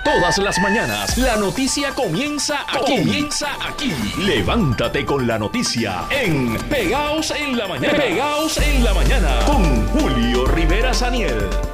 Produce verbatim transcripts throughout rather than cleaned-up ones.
Todas las mañanas, la noticia comienza aquí. Comienza aquí. Levántate con la noticia en Pegaos en la Mañana. Pegaos en la Mañana con Julio Rivera Saniel.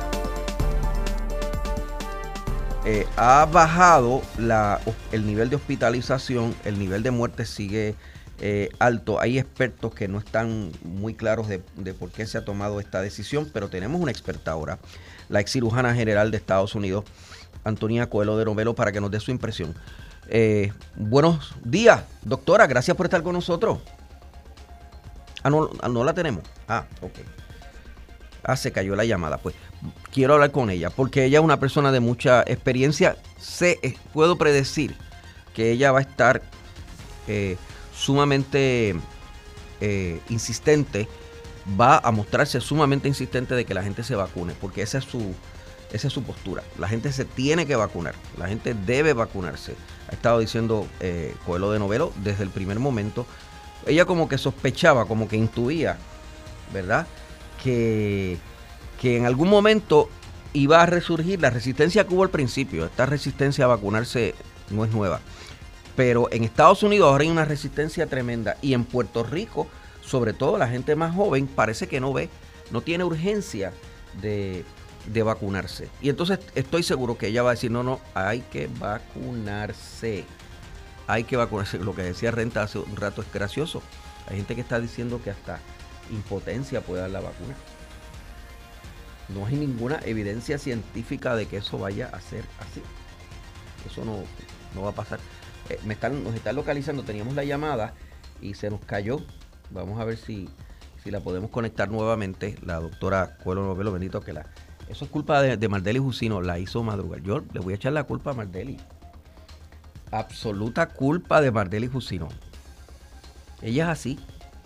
Eh, ha bajado la, el nivel de hospitalización, el nivel de muerte sigue eh, alto. Hay expertos que no están muy claros de, de por qué se ha tomado esta decisión, pero tenemos una experta ahora, la ex cirujana general de Estados Unidos, Antonia Coelho de Novelo, para que nos dé su impresión. Eh, buenos días, doctora, gracias por estar con nosotros. Ah, no, no la tenemos. Ah, ok. Ah, se cayó la llamada. Pues quiero hablar con ella, porque ella es una persona de mucha experiencia. Sé, eh, puedo predecir que ella va a estar eh, sumamente eh, insistente, va a mostrarse sumamente insistente de que la gente se vacune, porque esa es su... Esa es su postura. La gente se tiene que vacunar. La gente debe vacunarse. Ha estado diciendo eh, Coelho de Novelo desde el primer momento. Ella como que sospechaba, como que intuía, ¿verdad? Que, que en algún momento iba a resurgir la resistencia que hubo al principio. Esta resistencia a vacunarse no es nueva. Pero en Estados Unidos ahora hay una resistencia tremenda. Y en Puerto Rico, sobre todo la gente más joven, parece que no ve, no tiene urgencia de... de vacunarse. Y entonces estoy seguro que ella va a decir, no, no, hay que vacunarse. Hay que vacunarse. Lo que decía Renta hace un rato es gracioso. Hay gente que está diciendo que hasta impotencia puede dar la vacuna. No hay ninguna evidencia científica de que eso vaya a ser así. Eso no, no va a pasar. Eh, me están, nos están localizando, teníamos la llamada y se nos cayó. Vamos a ver si, si la podemos conectar nuevamente. La doctora Coelho Novelo, bendito que la... Eso es culpa de, de Mardeli Jusino, la hizo madrugar. Yo le voy a echar la culpa a Mardeli. Absoluta culpa de Mardeli Jusino. Ella es así.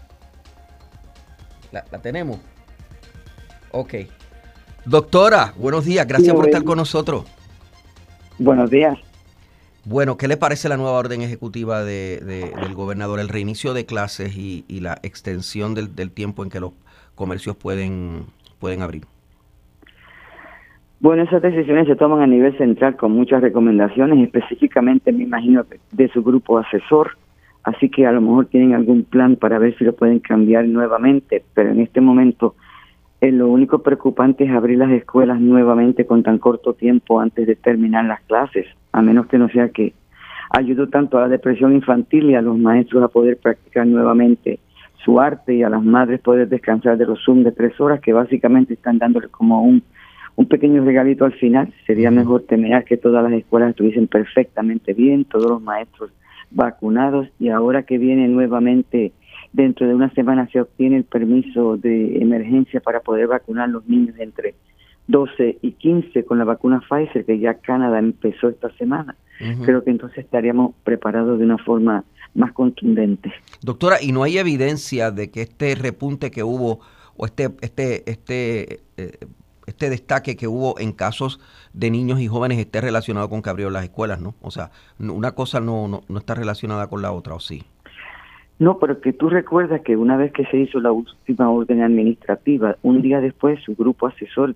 ¿La, la tenemos? Ok. Doctora, buenos días. Gracias sí, por estar con nosotros. Buenos días. Bueno, ¿qué le parece la nueva orden ejecutiva de, de, del gobernador? El reinicio de clases y, y la extensión del, del tiempo en que los comercios pueden, pueden abrir. Bueno, esas decisiones se toman a nivel central con muchas recomendaciones, específicamente me imagino de su grupo asesor, así que a lo mejor tienen algún plan para ver si lo pueden cambiar nuevamente, pero en este momento eh, lo único preocupante es abrir las escuelas nuevamente con tan corto tiempo antes de terminar las clases, a menos que no sea que ayude tanto a la depresión infantil y a los maestros a poder practicar nuevamente su arte y a las madres poder descansar de los Zoom de tres horas que básicamente están dándole como un Un pequeño regalito al final. Sería mejor tener que todas las escuelas estuviesen perfectamente bien, todos los maestros vacunados, y ahora que viene nuevamente, dentro de una semana se obtiene el permiso de emergencia para poder vacunar a los niños entre doce y quince con la vacuna Pfizer, que ya Canadá empezó esta semana. Uh-huh. Creo que entonces estaríamos preparados de una forma más contundente. Doctora, ¿y no hay evidencia de que este repunte que hubo, o este, este, este, eh, este destaque que hubo en casos de niños y jóvenes esté relacionado con que abrieron las escuelas, ¿no? O sea, una cosa no, no, no está relacionada con la otra, ¿o sí? No, pero que tú recuerdas que una vez que se hizo la última orden administrativa, un día después su grupo asesor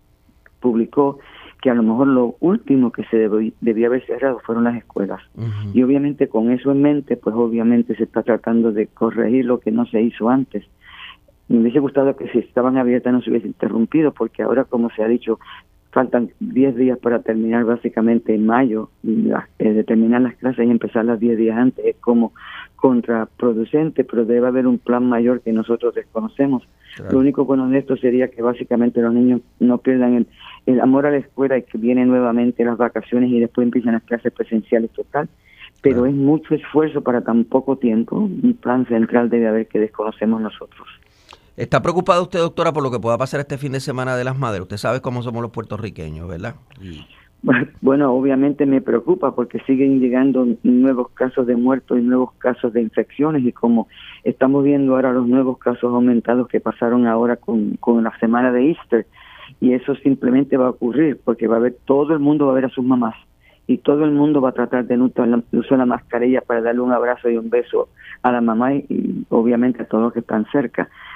publicó que a lo mejor lo último que se debía, debía haber cerrado fueron las escuelas. Uh-huh. Y obviamente con eso en mente, pues obviamente se está tratando de corregir lo que no se hizo antes. Me hubiese gustado que si estaban abiertas no se hubiese interrumpido, porque ahora, como se ha dicho, faltan diez días para terminar básicamente en mayo, la, eh, de terminar las clases y empezar las diez días antes. Es como contraproducente, pero debe haber un plan mayor que nosotros desconocemos. Claro. Lo único bueno de esto sería que básicamente los niños no pierdan el, el amor a la escuela y que vienen nuevamente las vacaciones y después empiezan las clases presenciales total. Pero claro, es mucho esfuerzo para tan poco tiempo. Un plan central debe haber que desconocemos nosotros. ¿Está preocupada usted, doctora, por lo que pueda pasar este fin de semana de las madres? Usted sabe cómo somos los puertorriqueños, ¿verdad? Y... Bueno, obviamente me preocupa porque siguen llegando nuevos casos de muertos y nuevos casos de infecciones, y como estamos viendo ahora los nuevos casos aumentados que pasaron ahora con, con la semana de Easter, y eso simplemente va a ocurrir porque va a haber, todo el mundo va a ver a sus mamás y todo el mundo va a tratar de usar la, usar la mascarilla para darle un abrazo y un beso a la mamá y, y obviamente a todos los que están cerca.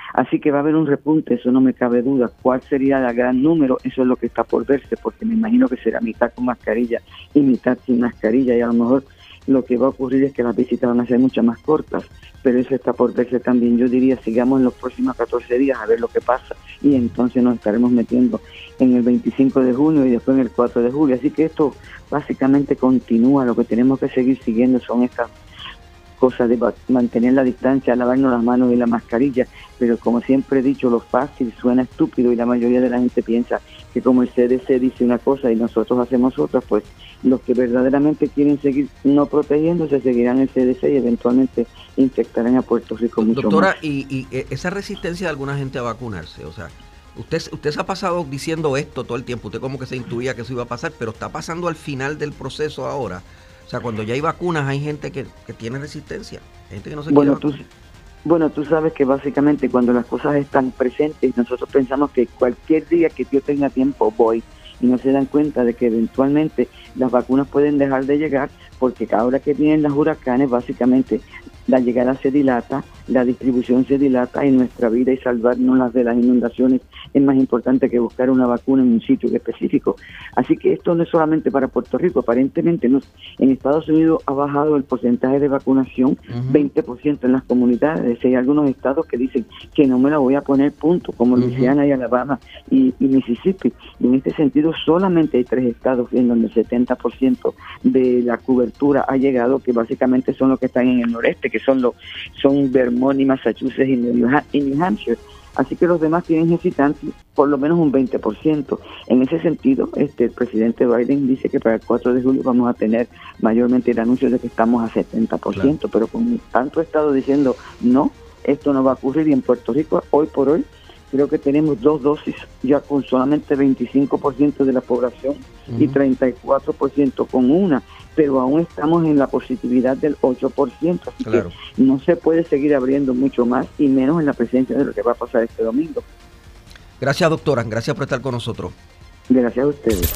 Así que va a haber un repunte, eso no me cabe duda. ¿Cuál sería el gran número? Eso es lo que está por verse, porque me imagino que será mitad con mascarilla y mitad sin mascarilla, y a lo mejor lo que va a ocurrir es que las visitas van a ser mucho más cortas, pero eso está por verse también. Yo diría, sigamos en los próximos catorce días a ver lo que pasa, y entonces nos estaremos metiendo en el veinticinco de junio y después en el cuatro de julio. Así que esto básicamente continúa. Lo que tenemos que seguir siguiendo son estas cosas de mantener la distancia, lavarnos las manos y la mascarilla, pero como siempre he dicho, lo fácil suena estúpido y la mayoría de la gente piensa que como el C D C dice una cosa y nosotros hacemos otra, pues los que verdaderamente quieren seguir no protegiéndose seguirán el C D C y eventualmente infectarán a Puerto Rico mucho Doctora, más. Y, y esa resistencia de alguna gente a vacunarse, o sea, usted, usted se ha pasado diciendo esto todo el tiempo, usted como que se intuía que eso iba a pasar, pero está pasando al final del proceso ahora. O sea, cuando ya hay vacunas hay gente que, que tiene resistencia, gente que no se bueno, quiere tú, bueno, tú sabes que básicamente cuando las cosas están presentes, nosotros pensamos que cualquier día que yo tenga tiempo voy, y no se dan cuenta de que eventualmente las vacunas pueden dejar de llegar, porque cada hora que vienen los huracanes, básicamente la llegada se dilata, la distribución se dilata, y nuestra vida y salvarnos de las inundaciones es más importante que buscar una vacuna en un sitio específico. Así que esto no es solamente para Puerto Rico, aparentemente no. En Estados Unidos ha bajado el porcentaje de vacunación uh-huh. veinte por ciento en las comunidades. Hay algunos estados que dicen que no me la voy a poner, punto, como uh-huh. Luisiana y Alabama y, y Mississippi. Y en este sentido solamente hay tres estados en donde el setenta por ciento de la cobertura ha llegado, que básicamente son los que están en el noreste, que son los son Vermont y Massachusetts y New, y New Hampshire. Así que los demás tienen hesitantes, por lo menos un veinte por ciento. En ese sentido, este el presidente Biden dice que para el cuatro de julio vamos a tener mayormente el anuncio de que estamos a setenta por ciento, claro. Pero con tanto estado diciendo no, esto no va a ocurrir, y en Puerto Rico hoy por hoy creo que tenemos dos dosis ya con solamente veinticinco por ciento de la población uh-huh. y treinta y cuatro por ciento con una, pero aún estamos en la positividad del ocho por ciento, así claro. que no se puede seguir abriendo mucho más, y menos en la presencia de lo que va a pasar este domingo. Gracias, doctora, gracias por estar con nosotros. Gracias a ustedes.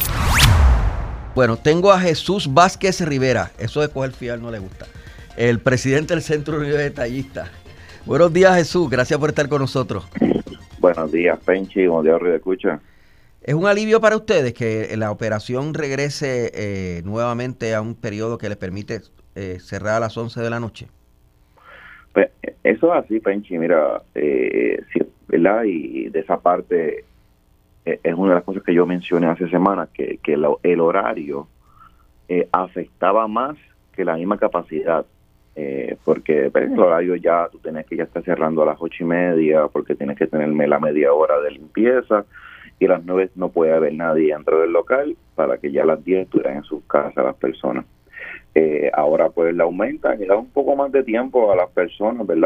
Bueno, tengo a Jesús Vázquez Rivera, eso de coger fiar no le gusta, el presidente del Centro Unido de Detallistas. Buenos días, Jesús, gracias por estar con nosotros. Buenos días, Penchi, buenos días, Radio Escucha. ¿Es un alivio para ustedes que la operación regrese eh, nuevamente a un periodo que les permite eh, cerrar a las once de la noche? Pues eso es así, Penchi. Mira, eh, sí, ¿verdad? Y de esa parte eh, es una de las cosas que yo mencioné hace semanas, que, que el, el horario eh, afectaba más que la misma capacidad. Eh, porque pues, el horario ya, tú tienes que ya estar cerrando a las ocho y media, porque tienes que tenerme la media hora de limpieza, y a las nueve no puede haber nadie dentro del local para que ya a las diez estuvieran en sus casas las personas. Eh, ahora pues la aumentan y da un poco más de tiempo a las personas, ¿verdad?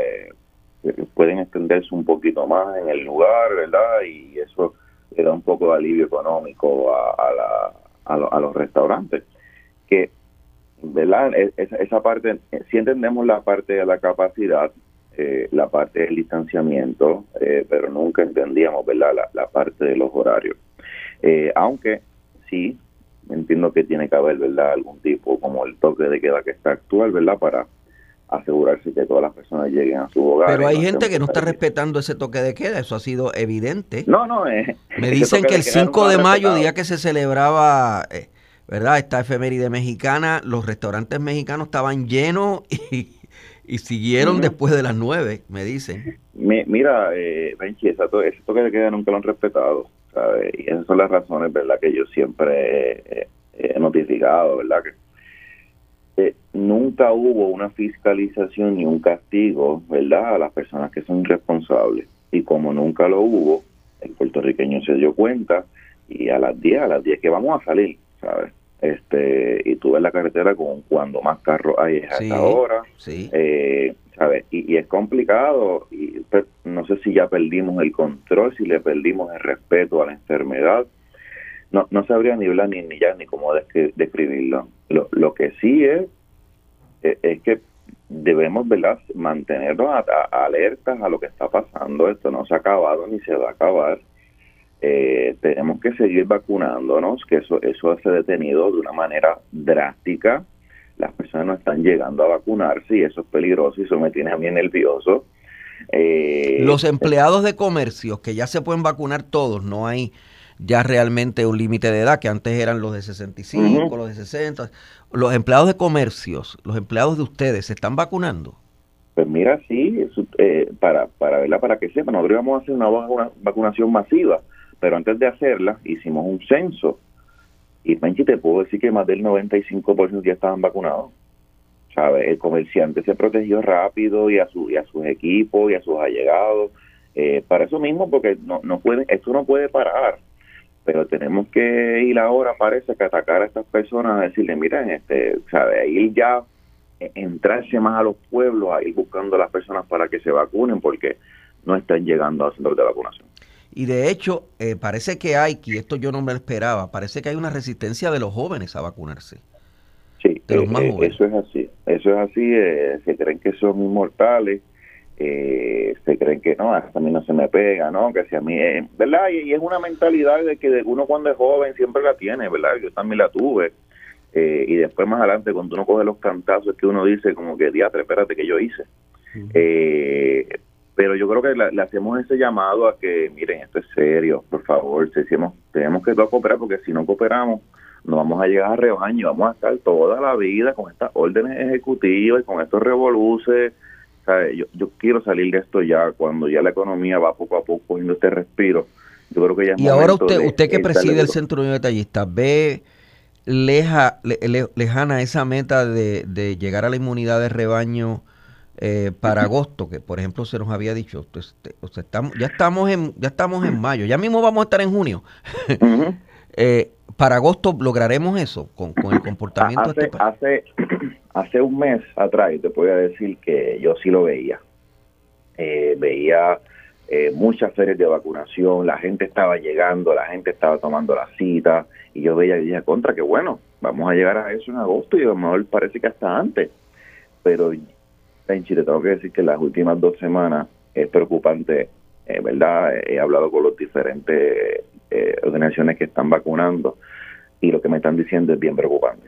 Eh, pueden extenderse un poquito más en el lugar, ¿verdad? Y eso le da un poco de alivio económico a, a, la, a, lo, a los restaurantes. Que, ¿verdad? Esa, esa parte, si entendemos la parte de la capacidad, eh, la parte del distanciamiento, eh, pero nunca entendíamos, ¿verdad?, la, la parte de los horarios. Eh, aunque sí, entiendo que tiene que haber, ¿verdad?, algún tipo, como el toque de queda que está actual, ¿verdad?, para asegurarse que todas las personas lleguen a su hogar. Pero hay no gente que no está respetando ese toque de queda, eso ha sido evidente. No, no, eh, me dicen que el cinco de mayo, día que se celebraba, eh, ¿verdad?, esta efeméride mexicana, los restaurantes mexicanos estaban llenos y, y siguieron uh-huh. después de las nueve, me dicen. Mi, mira, eh, Benchi, ese toque de queda nunca lo han respetado, ¿sabes? Y esas son las razones, ¿verdad?, que yo siempre eh, he notificado, ¿verdad?, que eh, nunca hubo una fiscalización ni un castigo, ¿verdad?, a las personas que son irresponsables. Y como nunca lo hubo, el puertorriqueño se dio cuenta, y a las diez, a las diez que vamos a salir, ¿sabes? Este, y tú ves la carretera con cuando más carros hay es a sí, esta hora, sí. eh, ¿sabes? Y, y es complicado, y pues, no sé si ya perdimos el control, si le perdimos el respeto a la enfermedad. No, no sabría ni hablar ni, ni ya ni cómo descri- describirlo. Lo, lo que sí es, es, es que debemos, ¿verdad?, mantenernos a, a, alertas a lo que está pasando. Esto no se ha acabado ni se va a acabar. Eh, tenemos que seguir vacunándonos, que eso eso se ha detenido de una manera drástica. Las personas no están llegando a vacunarse y eso es peligroso y eso me tiene a mí nervioso. Eh, Los empleados de comercios, que ya se pueden vacunar todos, no hay ya realmente un límite de edad, que antes eran los de sesenta y cinco, uh-huh. los de sesenta. Los empleados de comercios, los empleados de ustedes, ¿se están vacunando? Pues mira, sí, eh, para, para, ¿verdad? Para que sepan, nosotros íbamos a hacer una, una vacunación masiva, pero antes de hacerla hicimos un censo y, Penchi, te puedo decir que más del noventa y cinco por ciento ya estaban vacunados. ¿Sabes? El comerciante se protegió rápido y a, su, y a sus equipos y a sus allegados, eh, para eso mismo, porque no, no puede, esto no puede parar. Pero tenemos que ir ahora, parece que atacar a estas personas, a decirle, miren, este, ¿sabe? Ir ya, entrarse más a los pueblos, a ir buscando a las personas para que se vacunen, porque no están llegando a centros de vacunación. Y de hecho, eh, parece que hay, y esto yo no me lo esperaba, parece que hay una resistencia de los jóvenes a vacunarse. Sí, de los más eh, jóvenes. Eso es así, eso es así, eh, se creen que son inmortales, Eh, se creen que no, hasta a mí no se me pega, ¿no? Que si a mí, eh, ¿verdad? Y, y es una mentalidad de que uno cuando es joven siempre la tiene, ¿verdad? Yo también la tuve. Eh, y después más adelante, cuando uno coge los cantazos, es que uno dice como que, diatre, espérate, que yo hice. Uh-huh. Eh, pero yo creo que la, le hacemos ese llamado a que, miren, esto es serio, por favor, si decimos, tenemos que todos cooperar, porque si no cooperamos, no vamos a llegar a rebaño, vamos a estar toda la vida con estas órdenes ejecutivas y con estos revoluces. Yo, yo quiero salir de esto ya, cuando ya la economía va poco a poco cogiendo este respiro. Yo creo que ya es y ahora usted, de, usted que preside el Centro Unión de Detallistas, ¿ve leja, le, le, lejana esa meta de, de llegar a la inmunidad de rebaño eh, para agosto, que por ejemplo se nos había dicho? Pues, o sea, estamos, ya estamos en ya estamos en mayo, ya mismo vamos a estar en junio. Uh-huh. eh, para agosto lograremos eso con, con el comportamiento hace, de este país. Hace, hace un mes atrás te podía decir que yo sí lo veía. Eh, veía eh, muchas ferias de vacunación, la gente estaba llegando, la gente estaba tomando la cita, y yo veía y dije, contra, que bueno, vamos a llegar a eso en agosto, y a lo mejor parece que hasta antes. Pero en Chile tengo que decir que las últimas dos semanas es preocupante, eh, ¿verdad? He hablado con los diferentes eh, organizaciones que están vacunando, y lo que me están diciendo es bien preocupante.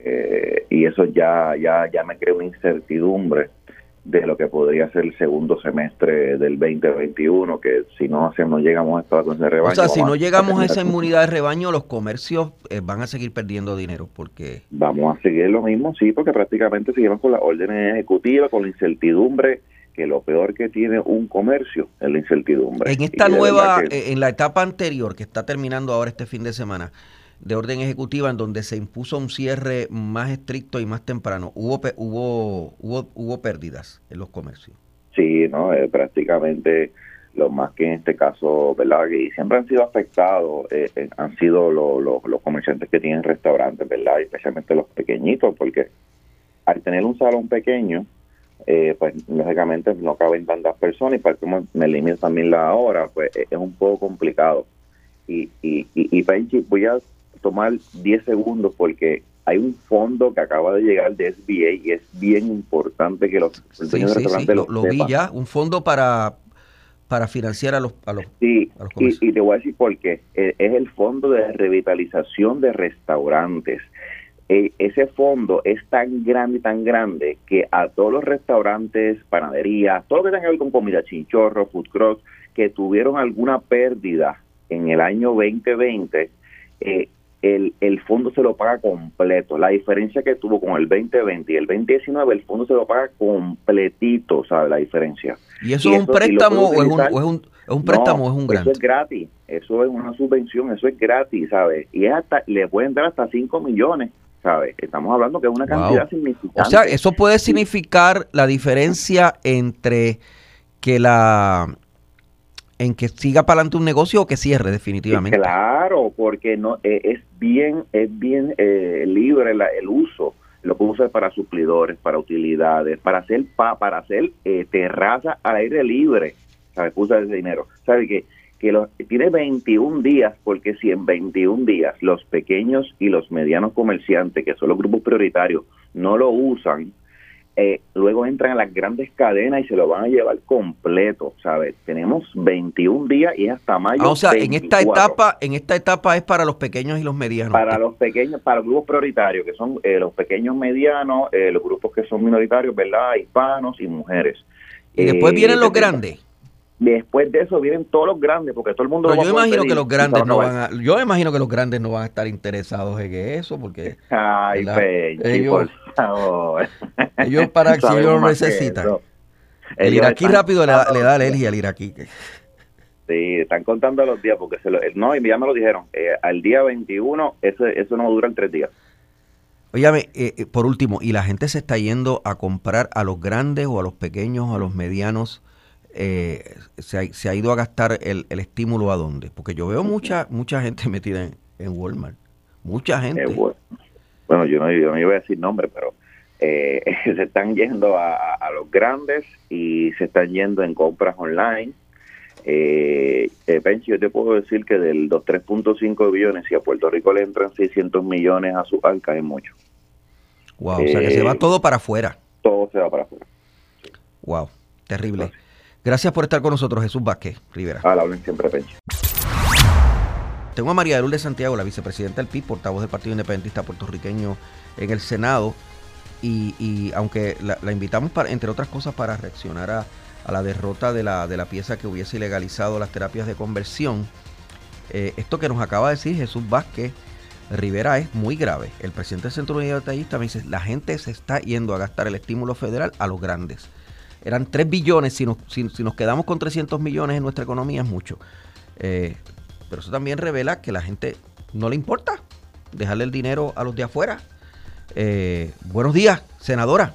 Eh, y eso ya, ya, ya me crea una incertidumbre de lo que podría ser el segundo semestre del veinte veintiuno, que si no hacemos, llegamos a esta vacunación de rebaño. O sea, si no llegamos a esa inmunidad de rebaño, los comercios eh, van a seguir perdiendo dinero, porque... Vamos a seguir lo mismo, sí, porque prácticamente seguimos con las órdenes ejecutivas, con la incertidumbre, que lo peor que tiene un comercio es la incertidumbre. En esta nueva, que... en la etapa anterior, que está terminando ahora este fin de semana, de orden ejecutiva, en donde se impuso un cierre más estricto y más temprano, hubo hubo hubo hubo pérdidas en los comercios. Sí, no, eh, prácticamente lo más que en este caso, ¿verdad? Que siempre han sido afectados, eh, eh, han sido lo, lo, los comerciantes que tienen restaurantes, ¿verdad? Y especialmente los pequeñitos, porque al tener un salón pequeño, eh, pues lógicamente no caben tantas personas, y para que me limite también la hora, pues es un poco complicado. Y, y, y, y Penchi, voy a tomar diez segundos porque hay un fondo que acaba de llegar de S B A y es bien importante que los sí, sí, sí, lo, lo vi ya, un fondo para para financiar a los a los, sí, a los comercios. Y, y te voy a decir por qué. Es el fondo de revitalización de restaurantes. Eh, ese fondo es tan grande, tan grande, que a todos los restaurantes, panaderías, todo lo que tenga que ver con comida, chinchorro, food cross, que tuvieron alguna pérdida en el año veinte veinte, eh, El, el fondo se lo paga completo. La diferencia que tuvo con el veinte veinte y el veinte diecinueve, el fondo se lo paga completito, ¿sabes? La diferencia. ¿Y eso y es un eso, préstamo o es un, o es un, es un préstamo no, o es un grant? Eso es gratis, eso es una subvención, eso es gratis, ¿sabes? Y es hasta, le pueden dar hasta cinco millones, ¿sabes? Estamos hablando que es una cantidad wow. significante. O sea, eso puede significar la diferencia entre que la... en que siga para adelante un negocio o que cierre definitivamente. Claro, porque no eh, es bien es bien eh, libre la, el uso, lo puedo usar para suplidores, para utilidades, para hacer pa, para hacer eh, terraza al aire libre, ¿sabes? Usa ese dinero, ¿sabes? Que que los, tiene veintiún días, porque si en veintiún días los pequeños y los medianos comerciantes, que son los grupos prioritarios, no lo usan, Eh, luego entran a las grandes cadenas y se lo van a llevar completo, ¿sabes? Tenemos veintiún días y es hasta mayo. Ah, o sea, veinticuatro. en esta etapa, en esta etapa es para los pequeños y los medianos. Para los pequeños, para los grupos prioritarios, que son eh, los pequeños medianos, eh, los grupos que son minoritarios, ¿verdad? Hispanos y mujeres. Y después Eh, vienen los desde- grandes. Después de eso vienen todos los grandes, porque todo el mundo Pero lo va yo a poder imagino pedir que los y se grandes va a no acabar. van a, yo imagino que los grandes no van a estar interesados en eso, porque Ay, ¿verdad? Penchi, ellos, por favor. ellos para si Sabemos ellos lo más que necesitan. eso. El Ellos iraquí están rápido le da, contando le da los días. alergia al iraquí. Sí, están contando los días, porque se lo, no, y ya me lo dijeron, eh, al día veintiuno, eso, eso no dura en tres días. Óyame, eh, eh, por último, ¿y la gente se está yendo a comprar a los grandes o a los pequeños o a los medianos? Eh, se, ha, se ha ido a gastar el, el estímulo a dónde? Porque yo veo mucha mucha gente metida en, en Walmart. Mucha gente. Eh, bueno, bueno, yo no, yo no iba a decir nombre, pero eh, se están yendo a, a los grandes y se están yendo en compras online. Eh, eh, Penchi, yo te puedo decir que de los tres punto cinco billones, si a Puerto Rico le entran seiscientos millones a su arca, es mucho. Wow, o sea que se va Eh, todo para afuera. Todo se va para afuera. Wow, terrible. Gracias por estar con nosotros, Jesús Vázquez Rivera. A la hablen siempre, Penchi. Tengo a María de Lourdes Santiago, la vicepresidenta del P I B, portavoz del Partido Independentista Puertorriqueño en el Senado. Y, y aunque la, la invitamos, para, entre otras cosas, para reaccionar a, a la derrota de la, de la pieza que hubiese ilegalizado las terapias de conversión, eh, esto que nos acaba de decir Jesús Vázquez Rivera es muy grave. El presidente del Centro Unidad Detallista me dice, la gente se está yendo a gastar el estímulo federal a los grandes. Eran tres billones, si nos, si, si nos quedamos con trescientos millones en nuestra economía es mucho. Eh, pero eso también revela que la gente no le importa dejarle el dinero a los de afuera. Eh, buenos días, senadora.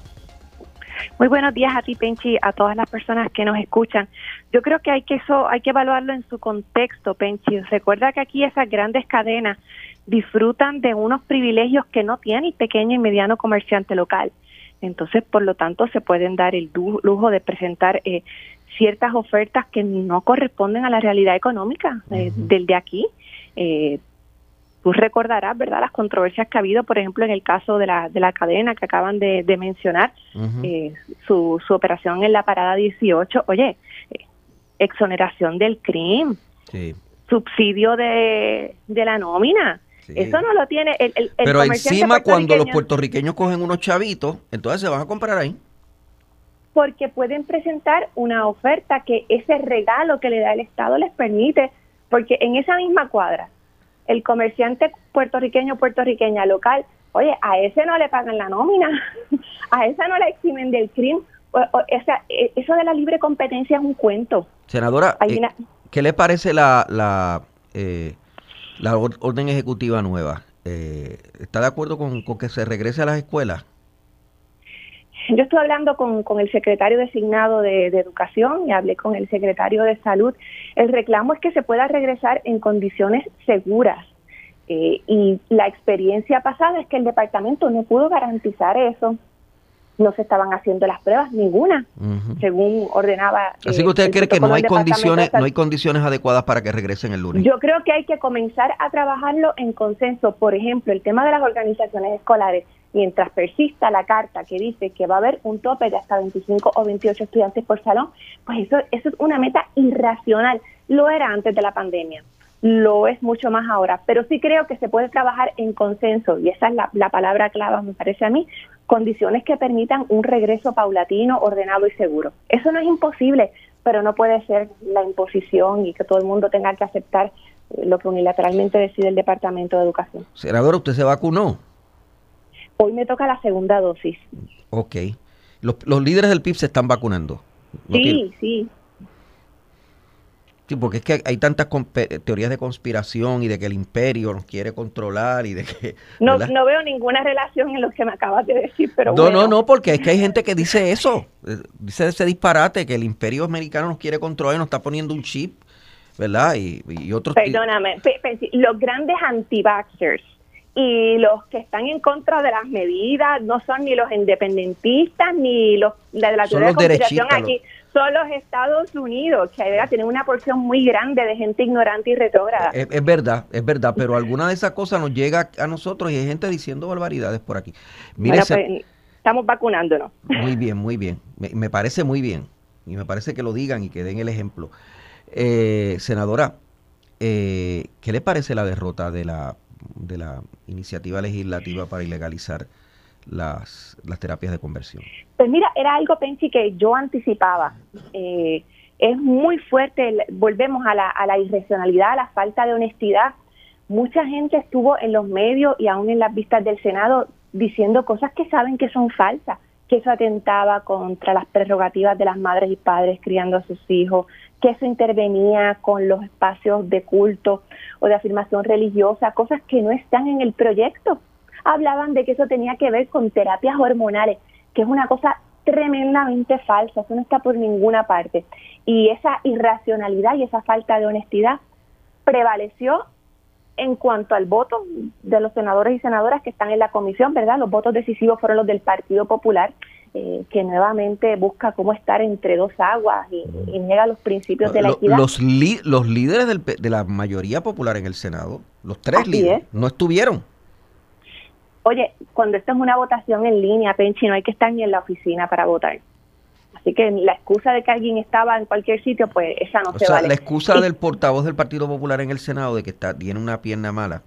Muy buenos días a ti, Penchi, a todas las personas que nos escuchan. Yo creo que hay que eso hay que evaluarlo en su contexto, Penchi. Recuerda que aquí esas grandes cadenas disfrutan de unos privilegios que no tiene el pequeño y mediano comerciante local. Entonces, por lo tanto, se pueden dar el lujo de presentar eh, ciertas ofertas que no corresponden a la realidad económica eh, uh-huh. del de aquí. Eh, tú recordarás, ¿verdad?, las controversias que ha habido, por ejemplo, en el caso de la de la cadena que acaban de, de mencionar, uh-huh. eh, su, su operación en la parada dieciocho. Oye, eh, exoneración del crimen, sí. subsidio de, de la nómina. Sí. Eso no lo tiene el, el, el Pero encima cuando los puertorriqueños cogen unos chavitos, entonces se van a comprar ahí. Porque pueden presentar una oferta que ese regalo que le da el Estado les permite, porque en esa misma cuadra, el comerciante puertorriqueño puertorriqueña local, oye, a ese no le pagan la nómina, a ese no le eximen del crimen. O, o, o sea, eso de la libre competencia es un cuento. Senadora, eh, una... ¿qué le parece la... la eh, la orden ejecutiva nueva? Eh, ¿Está de acuerdo con, con que se regrese a las escuelas? Yo estuve hablando con, con el secretario designado de, de Educación y hablé con el secretario de Salud. El reclamo es que se pueda regresar en condiciones seguras. Eh, y la experiencia pasada es que el departamento no pudo garantizar eso. No se estaban haciendo las pruebas, ninguna, uh-huh. según ordenaba. Así que usted eh, cree que no hay condiciones, no hay condiciones adecuadas para que regresen el lunes. Yo creo que hay que comenzar a trabajarlo en consenso. Por ejemplo, el tema de las organizaciones escolares, mientras persista la carta que dice que va a haber un tope de hasta veinticinco o veintiocho estudiantes por salón, pues eso, eso es una meta irracional. Lo era antes de la pandemia. Lo es mucho más ahora, pero sí creo que se puede trabajar en consenso, y esa es la, la palabra clave, me parece a mí, condiciones que permitan un regreso paulatino, ordenado y seguro. Eso no es imposible, pero no puede ser la imposición y que todo el mundo tenga que aceptar lo que unilateralmente decide el Departamento de Educación. Senadora, ¿usted se vacunó? Hoy me toca la segunda dosis. Ok. Los, los líderes del P I B se están vacunando. ¿No sí, tiene? sí. Sí, porque es que hay tantas teorías de conspiración y de que el imperio nos quiere controlar y de que... No, no veo ninguna relación en lo que me acabas de decir, pero No, bueno. no, no, porque es que hay gente que dice eso, dice ese disparate, que el imperio americano nos quiere controlar y nos está poniendo un chip, ¿verdad? Y, y otros... Perdóname, pe- pe- los grandes anti-vaxxers y los que están en contra de las medidas no son ni los independentistas ni los de la teoría de conspiración aquí. Los... Son los Estados Unidos, que ¿verdad? Tienen una porción muy grande de gente ignorante y retrógrada. Es, es verdad, es verdad, pero alguna de esas cosas nos llega a nosotros y hay gente diciendo barbaridades por aquí. Mire, bueno, pues, estamos vacunándonos. Muy bien, muy bien. Me, me parece muy bien. Y me parece que lo digan y que den el ejemplo. Eh, senadora, eh, ¿qué le parece la derrota de la, de la iniciativa legislativa para ilegalizar las, las terapias de conversión. Pues mira, era algo, Penchi, que yo anticipaba. Eh, es muy fuerte, volvemos a la, a la irracionalidad, a la falta de honestidad. Mucha gente estuvo en los medios y aún en las vistas del Senado diciendo cosas que saben que son falsas, que eso atentaba contra las prerrogativas de las madres y padres criando a sus hijos, que eso intervenía con los espacios de culto o de afirmación religiosa, cosas que no están en el proyecto. Hablaban de que eso tenía que ver con terapias hormonales, que es una cosa tremendamente falsa, eso no está por ninguna parte. Y esa irracionalidad y esa falta de honestidad prevaleció en cuanto al voto de los senadores y senadoras que están en la comisión, ¿verdad? Los votos decisivos fueron los del Partido Popular, eh, que nuevamente busca cómo estar entre dos aguas y, y niega los principios de la equidad. Los, li, los líderes del, de la mayoría popular en el Senado, los tres Así líderes, es. no estuvieron. Oye, cuando esto es una votación en línea, Penchi, no hay que estar ni en la oficina para votar. Así que la excusa de que alguien estaba en cualquier sitio, pues esa no o se sea, vale. La excusa y, del portavoz del Partido Popular en el Senado de que está tiene una pierna mala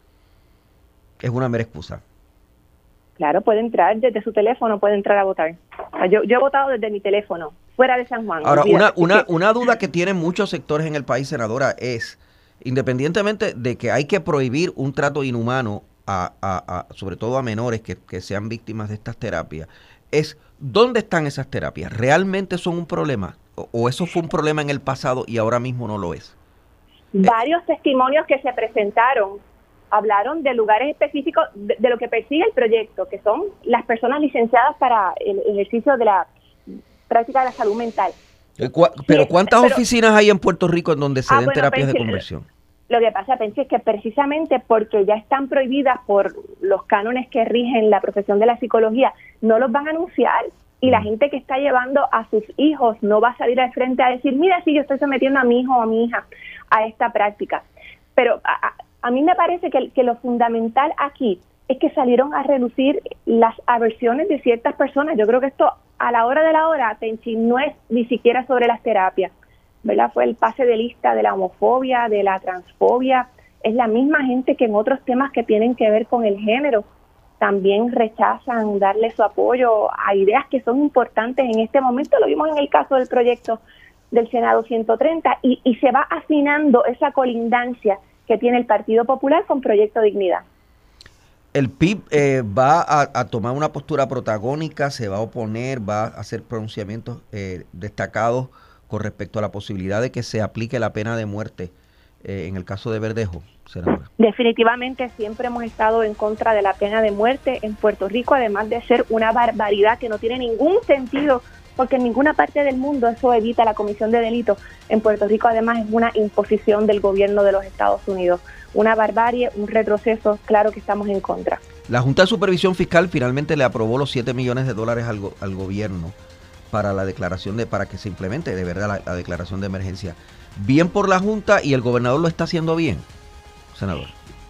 es una mera excusa. Claro, puede entrar desde su teléfono, puede entrar a votar. O sea, yo, yo he votado desde mi teléfono, fuera de San Juan. Ahora, una, una, que... una duda que tienen muchos sectores en el país, senadora, es, independientemente de que hay que prohibir un trato inhumano, a, a, a sobre todo a menores que, que sean víctimas de estas terapias, es ¿dónde están esas terapias? ¿Realmente son un problema? ¿O, o eso fue un problema en el pasado y ahora mismo no lo es? Varios eh. testimonios que se presentaron hablaron de lugares específicos de, de lo que persigue el proyecto, que son las personas licenciadas para el ejercicio de la práctica de la salud mental. Pero ¿cuántas pero, oficinas hay en Puerto Rico en donde se ah, den bueno, terapias Penchi, de conversión? Lo que pasa, Penchi, es que precisamente porque ya están prohibidas por los cánones que rigen la profesión de la psicología, no los van a anunciar y la gente que está llevando a sus hijos no va a salir al frente a decir, mira, sí, yo estoy sometiendo a mi hijo o a mi hija a esta práctica. Pero a, a mí me parece que, que lo fundamental aquí es que salieron a relucir las aversiones de ciertas personas. Yo creo que esto, a la hora de la hora, Penchi, no es ni siquiera sobre las terapias, ¿verdad? Fue el pase de lista de la homofobia, de la transfobia. Es la misma gente que en otros temas que tienen que ver con el género también rechazan darle su apoyo a ideas que son importantes en este momento. Lo vimos en el caso del proyecto del Senado ciento treinta y, y se va afinando esa colindancia que tiene el Partido Popular con Proyecto Dignidad. El P I B eh, va a, a tomar una postura protagónica, se va a oponer, va a hacer pronunciamientos eh, destacados con respecto a la posibilidad de que se aplique la pena de muerte eh, en el caso de Verdejo, senadora. Definitivamente siempre hemos estado en contra de la pena de muerte en Puerto Rico, además de ser una barbaridad que no tiene ningún sentido, porque en ninguna parte del mundo eso evita la comisión de delitos. En Puerto Rico además es una imposición del gobierno de los Estados Unidos. Una barbarie, un retroceso, claro que estamos en contra. La Junta de Supervisión Fiscal finalmente le aprobó los siete millones de dólares al, go- al gobierno para la declaración de, para que se implemente de verdad la, la declaración de emergencia. Bien por la Junta y el gobernador lo está haciendo bien, senador.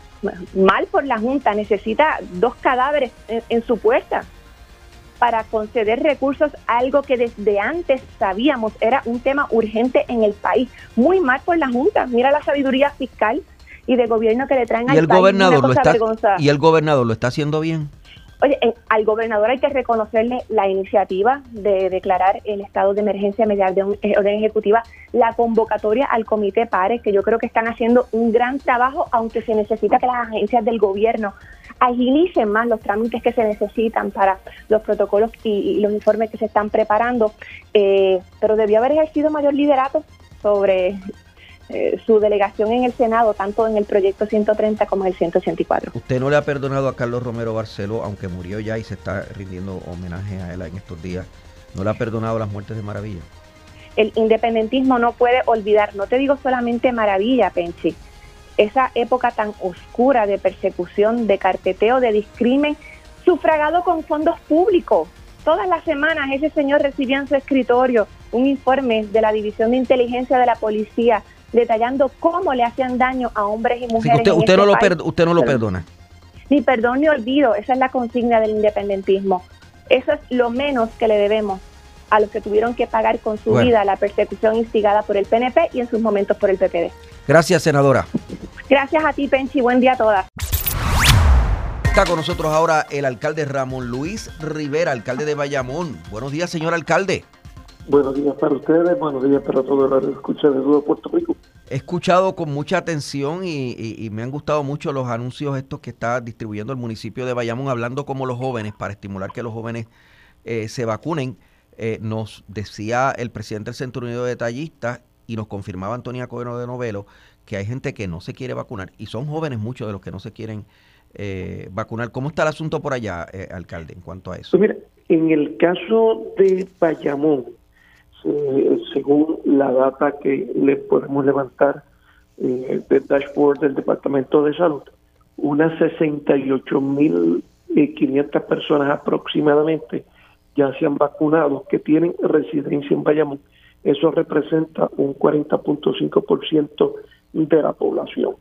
Mal por la Junta, necesita dos cadáveres en, en su puerta para conceder recursos a algo que desde antes sabíamos era un tema urgente en el país. Muy mal por la Junta, mira la sabiduría fiscal y de gobierno que le traen al ¿Y el país, gobernador lo está vergonzosa. y el gobernador lo está haciendo bien? Oye, en, al gobernador hay que reconocerle la iniciativa de declarar el estado de emergencia mediante una orden ejecutiva, la convocatoria al comité PARES, que yo creo que están haciendo un gran trabajo, aunque se necesita que las agencias del gobierno agilicen más los trámites que se necesitan para los protocolos y, y los informes que se están preparando, eh, pero debió haber ejercido mayor liderato sobre Eh, su delegación en el Senado, tanto en el proyecto ciento treinta como en el ciento ochenta y cuatro. ¿Usted no le ha perdonado a Carlos Romero Barceló, aunque murió ya y se está rindiendo homenaje a él en estos días? ¿No le ha perdonado las muertes de Maravilla? El independentismo no puede olvidar, no te digo solamente Maravilla, Penchi, esa época tan oscura de persecución, de carpeteo, de discrimen, sufragado con fondos públicos. Todas las semanas ese señor recibía en su escritorio un informe de la División de Inteligencia de la Policía detallando cómo le hacían daño a hombres y mujeres. Usted, en usted, este no lo país. per, usted no lo perdona. Ni perdón ni olvido, esa es la consigna del independentismo. Eso es lo menos que le debemos a los que tuvieron que pagar con su bueno. vida la persecución instigada por el P N P y en sus momentos por el P P D. Gracias, senadora. Gracias a ti, Penchi. Buen día a todas. Está con nosotros ahora el alcalde Ramón Luis Rivera, alcalde de Bayamón. Buenos días, señor alcalde. Buenos días para ustedes, buenos días para todos los que escuchan de todo Puerto Rico. He escuchado con mucha atención y, y, y me han gustado mucho los anuncios estos que está distribuyendo el municipio de Bayamón, hablando como los jóvenes, para estimular que los jóvenes eh, se vacunen. Eh, nos decía el presidente del Centro Unido de Detallistas y nos confirmaba Antonia Coeno de Novelo que hay gente que no se quiere vacunar y son jóvenes muchos de los que no se quieren eh, vacunar. ¿Cómo está el asunto por allá, eh, alcalde, en cuanto a eso? Pues mira, en el caso de Bayamón, eh, según la data que le podemos levantar eh, del dashboard del Departamento de Salud, unas sesenta y ocho mil quinientas personas aproximadamente ya se han vacunado que tienen residencia en Bayamón. Eso representa un cuarenta punto cinco por ciento de la población.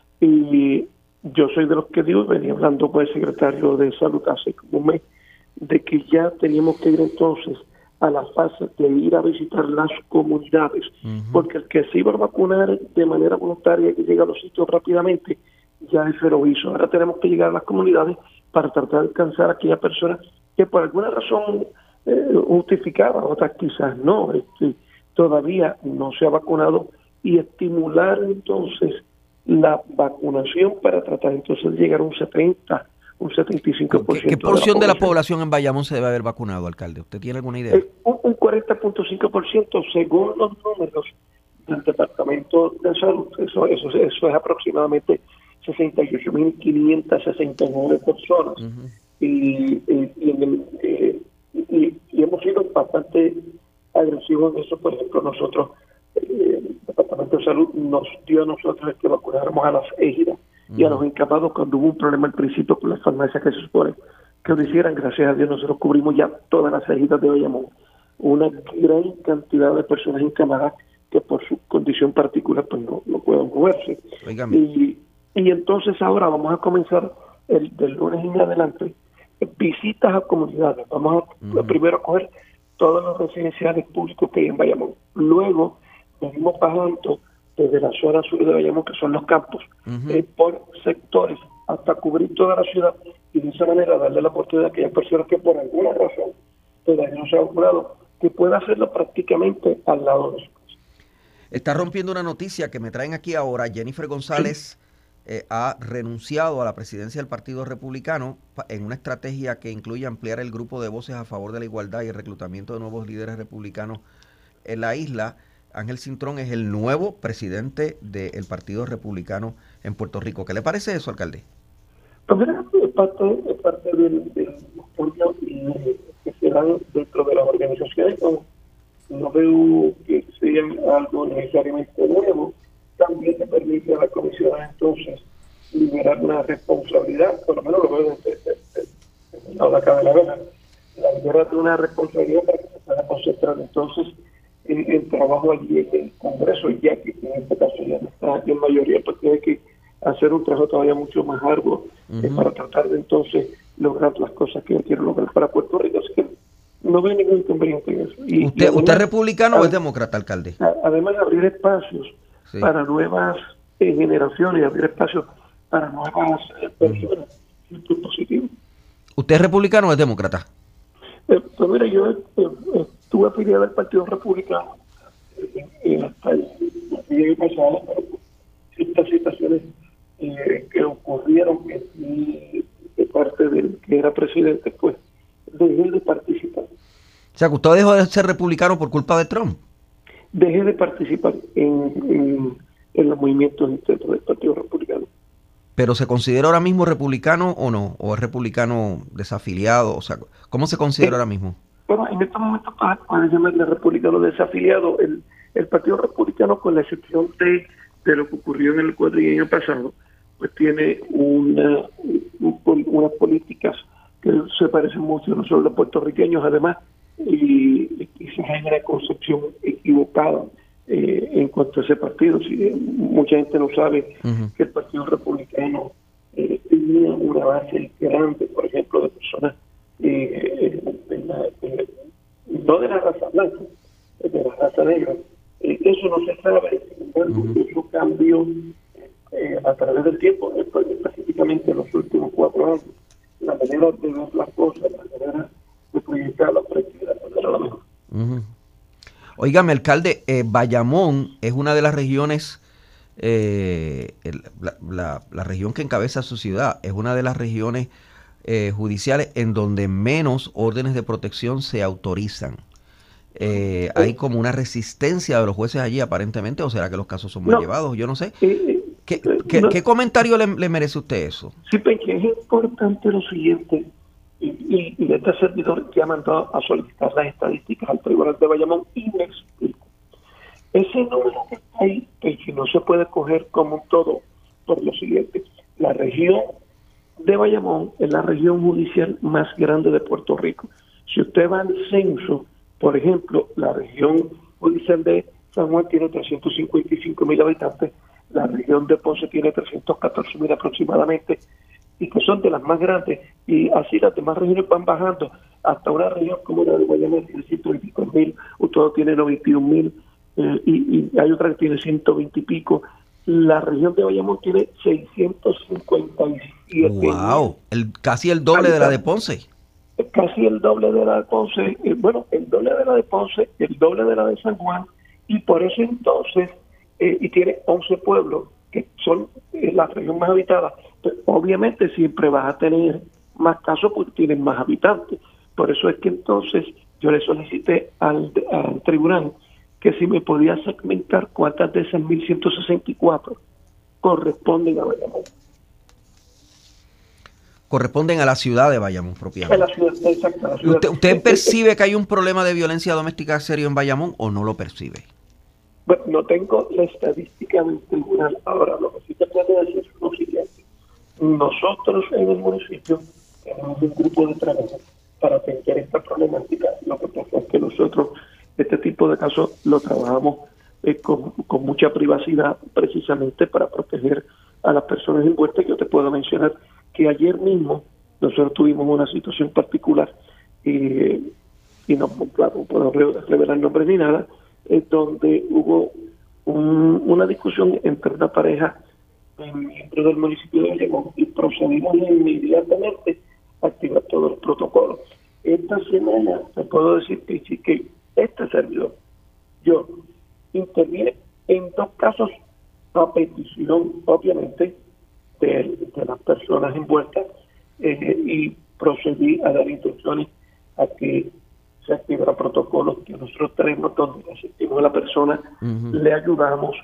Y yo soy de los que digo, venía hablando con el secretario de Salud hace como un mes, de que ya teníamos que ir entonces a la fase de ir a visitar las comunidades, uh-huh. porque el que se iba a vacunar de manera voluntaria y que llega a los sitios rápidamente, ya se lo hizo. Ahora tenemos que llegar a las comunidades para tratar de alcanzar a aquellas personas que por alguna razón eh, justificada, otras quizás no, este, todavía no se ha vacunado, y estimular entonces la vacunación para tratar entonces de llegar a un setenta, un setenta y cinco por ciento. ¿Qué, qué porción de la, de la población en Bayamón se debe haber vacunado, alcalde? ¿Usted tiene alguna idea? Eh, un, un cuarenta punto cinco por ciento según los números del Departamento de Salud. Eso, eso, eso es aproximadamente sesenta y ocho mil quinientas sesenta y nueve personas. Uh-huh. y, y, y, en el, eh, y, y hemos sido bastante agresivos en eso. Por ejemplo, nosotros, eh, el Departamento de Salud nos dio a nosotros que vacunáramos a las égidas uh-huh. y a los encapados cuando hubo un problema al principio con las farmacias que se supone que lo hicieran. Gracias a Dios nosotros cubrimos ya todas las égidas de Bayamón. Una gran cantidad de personas encamadas que por su condición particular pues no, no pueden moverse. Y, y entonces ahora vamos a comenzar el del lunes en adelante visitas a comunidades. Vamos a uh-huh. primero a coger todos los residenciales públicos que hay en Bayamón. Luego venimos bajando desde la zona sur de Bayamón, que son los campos, uh-huh. eh, por sectores, hasta cubrir toda la ciudad, y de esa manera darle la oportunidad a aquellas personas que por alguna razón todavía no se han vacunado, que pueda hacerlo prácticamente al lado de su casa. Está rompiendo una noticia que me traen aquí ahora. Jennifer González sí. eh, ha renunciado a la presidencia del Partido Republicano en una estrategia que incluye ampliar el grupo de voces a favor de la igualdad y el reclutamiento de nuevos líderes republicanos en la isla. Ángel Cintrón es el nuevo presidente del Partido Republicano en Puerto Rico. ¿Qué le parece eso, alcalde? Pues mira, es parte, es parte del, del apoyo que se dan dentro de las organizaciones. No, no veo que sea algo necesariamente nuevo. También te permite a la comisión entonces liberar una responsabilidad, por lo menos lo veo desde, desde, desde la acá de la vela, la liberar de una responsabilidad para que se pueda concentrar entonces en el trabajo allí en el Congreso, ya que en este caso ya no está en mayoría, pues tiene que hacer un trabajo todavía mucho más arduo uh-huh. eh, para tratar de entonces lograr las cosas que quiere lograr para Puerto Rico. Así que no veo ningún inconveniente en eso. Y, ¿Usted, y además, ¿Usted es republicano o es demócrata, alcalde? Además de abrir espacios sí. para nuevas eh, generaciones, y abrir espacios para nuevas eh, personas, uh-huh. es positivo. ¿Usted es republicano o es demócrata? Eh, pues mira, yo eh, eh, estuve afiliado al Partido Republicano eh, eh, hasta el año pasado, pero ciertas situaciones eh, que ocurrieron que, de parte del que era presidente, pues dejé de participar. O sea, que usted dejó de ser republicano por culpa de Trump. Dejé de participar en, en, en los movimientos internos del Partido Republicano. ¿Pero se considera ahora mismo republicano o no? ¿O es republicano desafiliado? O sea, ¿cómo se considera eh, ahora mismo? Bueno, en estos momentos para llamarle republicano desafiliado, el, el Partido Republicano, con la excepción de, de lo que ocurrió en el cuatrienio pasado, pues tiene una, un, unas políticas que se parecen mucho a nosotros los puertorriqueños, además, y, y se genera concepción equivocada eh, en cuanto a ese partido. Si, eh, mucha gente no sabe uh-huh. que el Partido Republicano eh, tenía una base grande, por ejemplo, de personas eh, de la, de, no de la raza blanca, de la raza negra. Eh, eso no se sabe, sin embargo, uh-huh. eso cambió eh, a través del tiempo, específicamente en los últimos cuatro años. manera de ver las cosas, la manera de proyectar la práctica, no era la mejor. Uh-huh. Óigame, alcalde, eh, Bayamón es una de las regiones, eh, el, la, la, la región que encabeza su ciudad, es una de las regiones eh, judiciales en donde menos órdenes de protección se autorizan. Eh, hay como una resistencia de los jueces allí aparentemente, o será que los casos son mal no, llevados, yo no sé. Eh, ¿Qué, qué, no, ¿Qué comentario le, le merece usted eso? Sí, Penche, es importante lo siguiente, y, y, y este servidor que ha mandado a solicitar las estadísticas al Tribunal de Bayamón y me explico. Ese número que está ahí, Penche, no se puede coger como un todo por lo siguiente. La región de Bayamón es la región judicial más grande de Puerto Rico. Si usted va al censo, por ejemplo, la región judicial de San Juan tiene trescientos cincuenta y cinco mil habitantes, la región de Ponce tiene trescientos catorce mil aproximadamente, y que son de las más grandes, y así las demás regiones van bajando hasta una región como la de Guayama tiene ciento veinticuatro mil, Utuado tiene noventa y un mil, eh, y, y hay otra que tiene ciento veinte y pico. La región de Bayamón tiene seiscientos cincuenta y siete. ¡Wow! El, casi el doble de la de Ponce. Casi el doble de la de Ponce, eh, bueno, el doble de la de Ponce, el doble de la de San Juan, y por eso entonces, eh, y tiene once pueblos, que son eh, la región más habitada. Pues, obviamente siempre vas a tener más casos porque tienen más habitantes. Por eso es que entonces yo le solicité al, al tribunal que si me podía segmentar cuántas de esas mil ciento sesenta y cuatro corresponden a Bayamón. Corresponden a la ciudad de Bayamón propiamente. A la ciudad, exacto, la ciudad. ¿Usted, ¿Usted percibe que hay un problema de violencia doméstica serio en Bayamón o no lo percibe? Bueno, no tengo la estadística del tribunal. Ahora, lo que sí te puedo decir es lo siguiente. Nosotros en el municipio tenemos un grupo de trabajo para atender esta problemática. Lo que pasa es que nosotros este tipo de casos lo trabajamos eh, con, con mucha privacidad precisamente para proteger a las personas envueltas. Yo te puedo mencionar que ayer mismo nosotros tuvimos una situación particular eh, y no, claro, no puedo revelar nombres ni nada, eh, donde hubo un, una discusión entre una pareja dentro del municipio de Bayamón y procedimos inmediatamente a activar todos los protocolos. Esta semana te puedo decir que sí que este servidor, yo, interviene en dos casos a petición, obviamente, de, de las personas envueltas eh, y procedí a dar instrucciones a que se activaran protocolos que nosotros tenemos donde asistimos a la persona, uh-huh. le ayudamos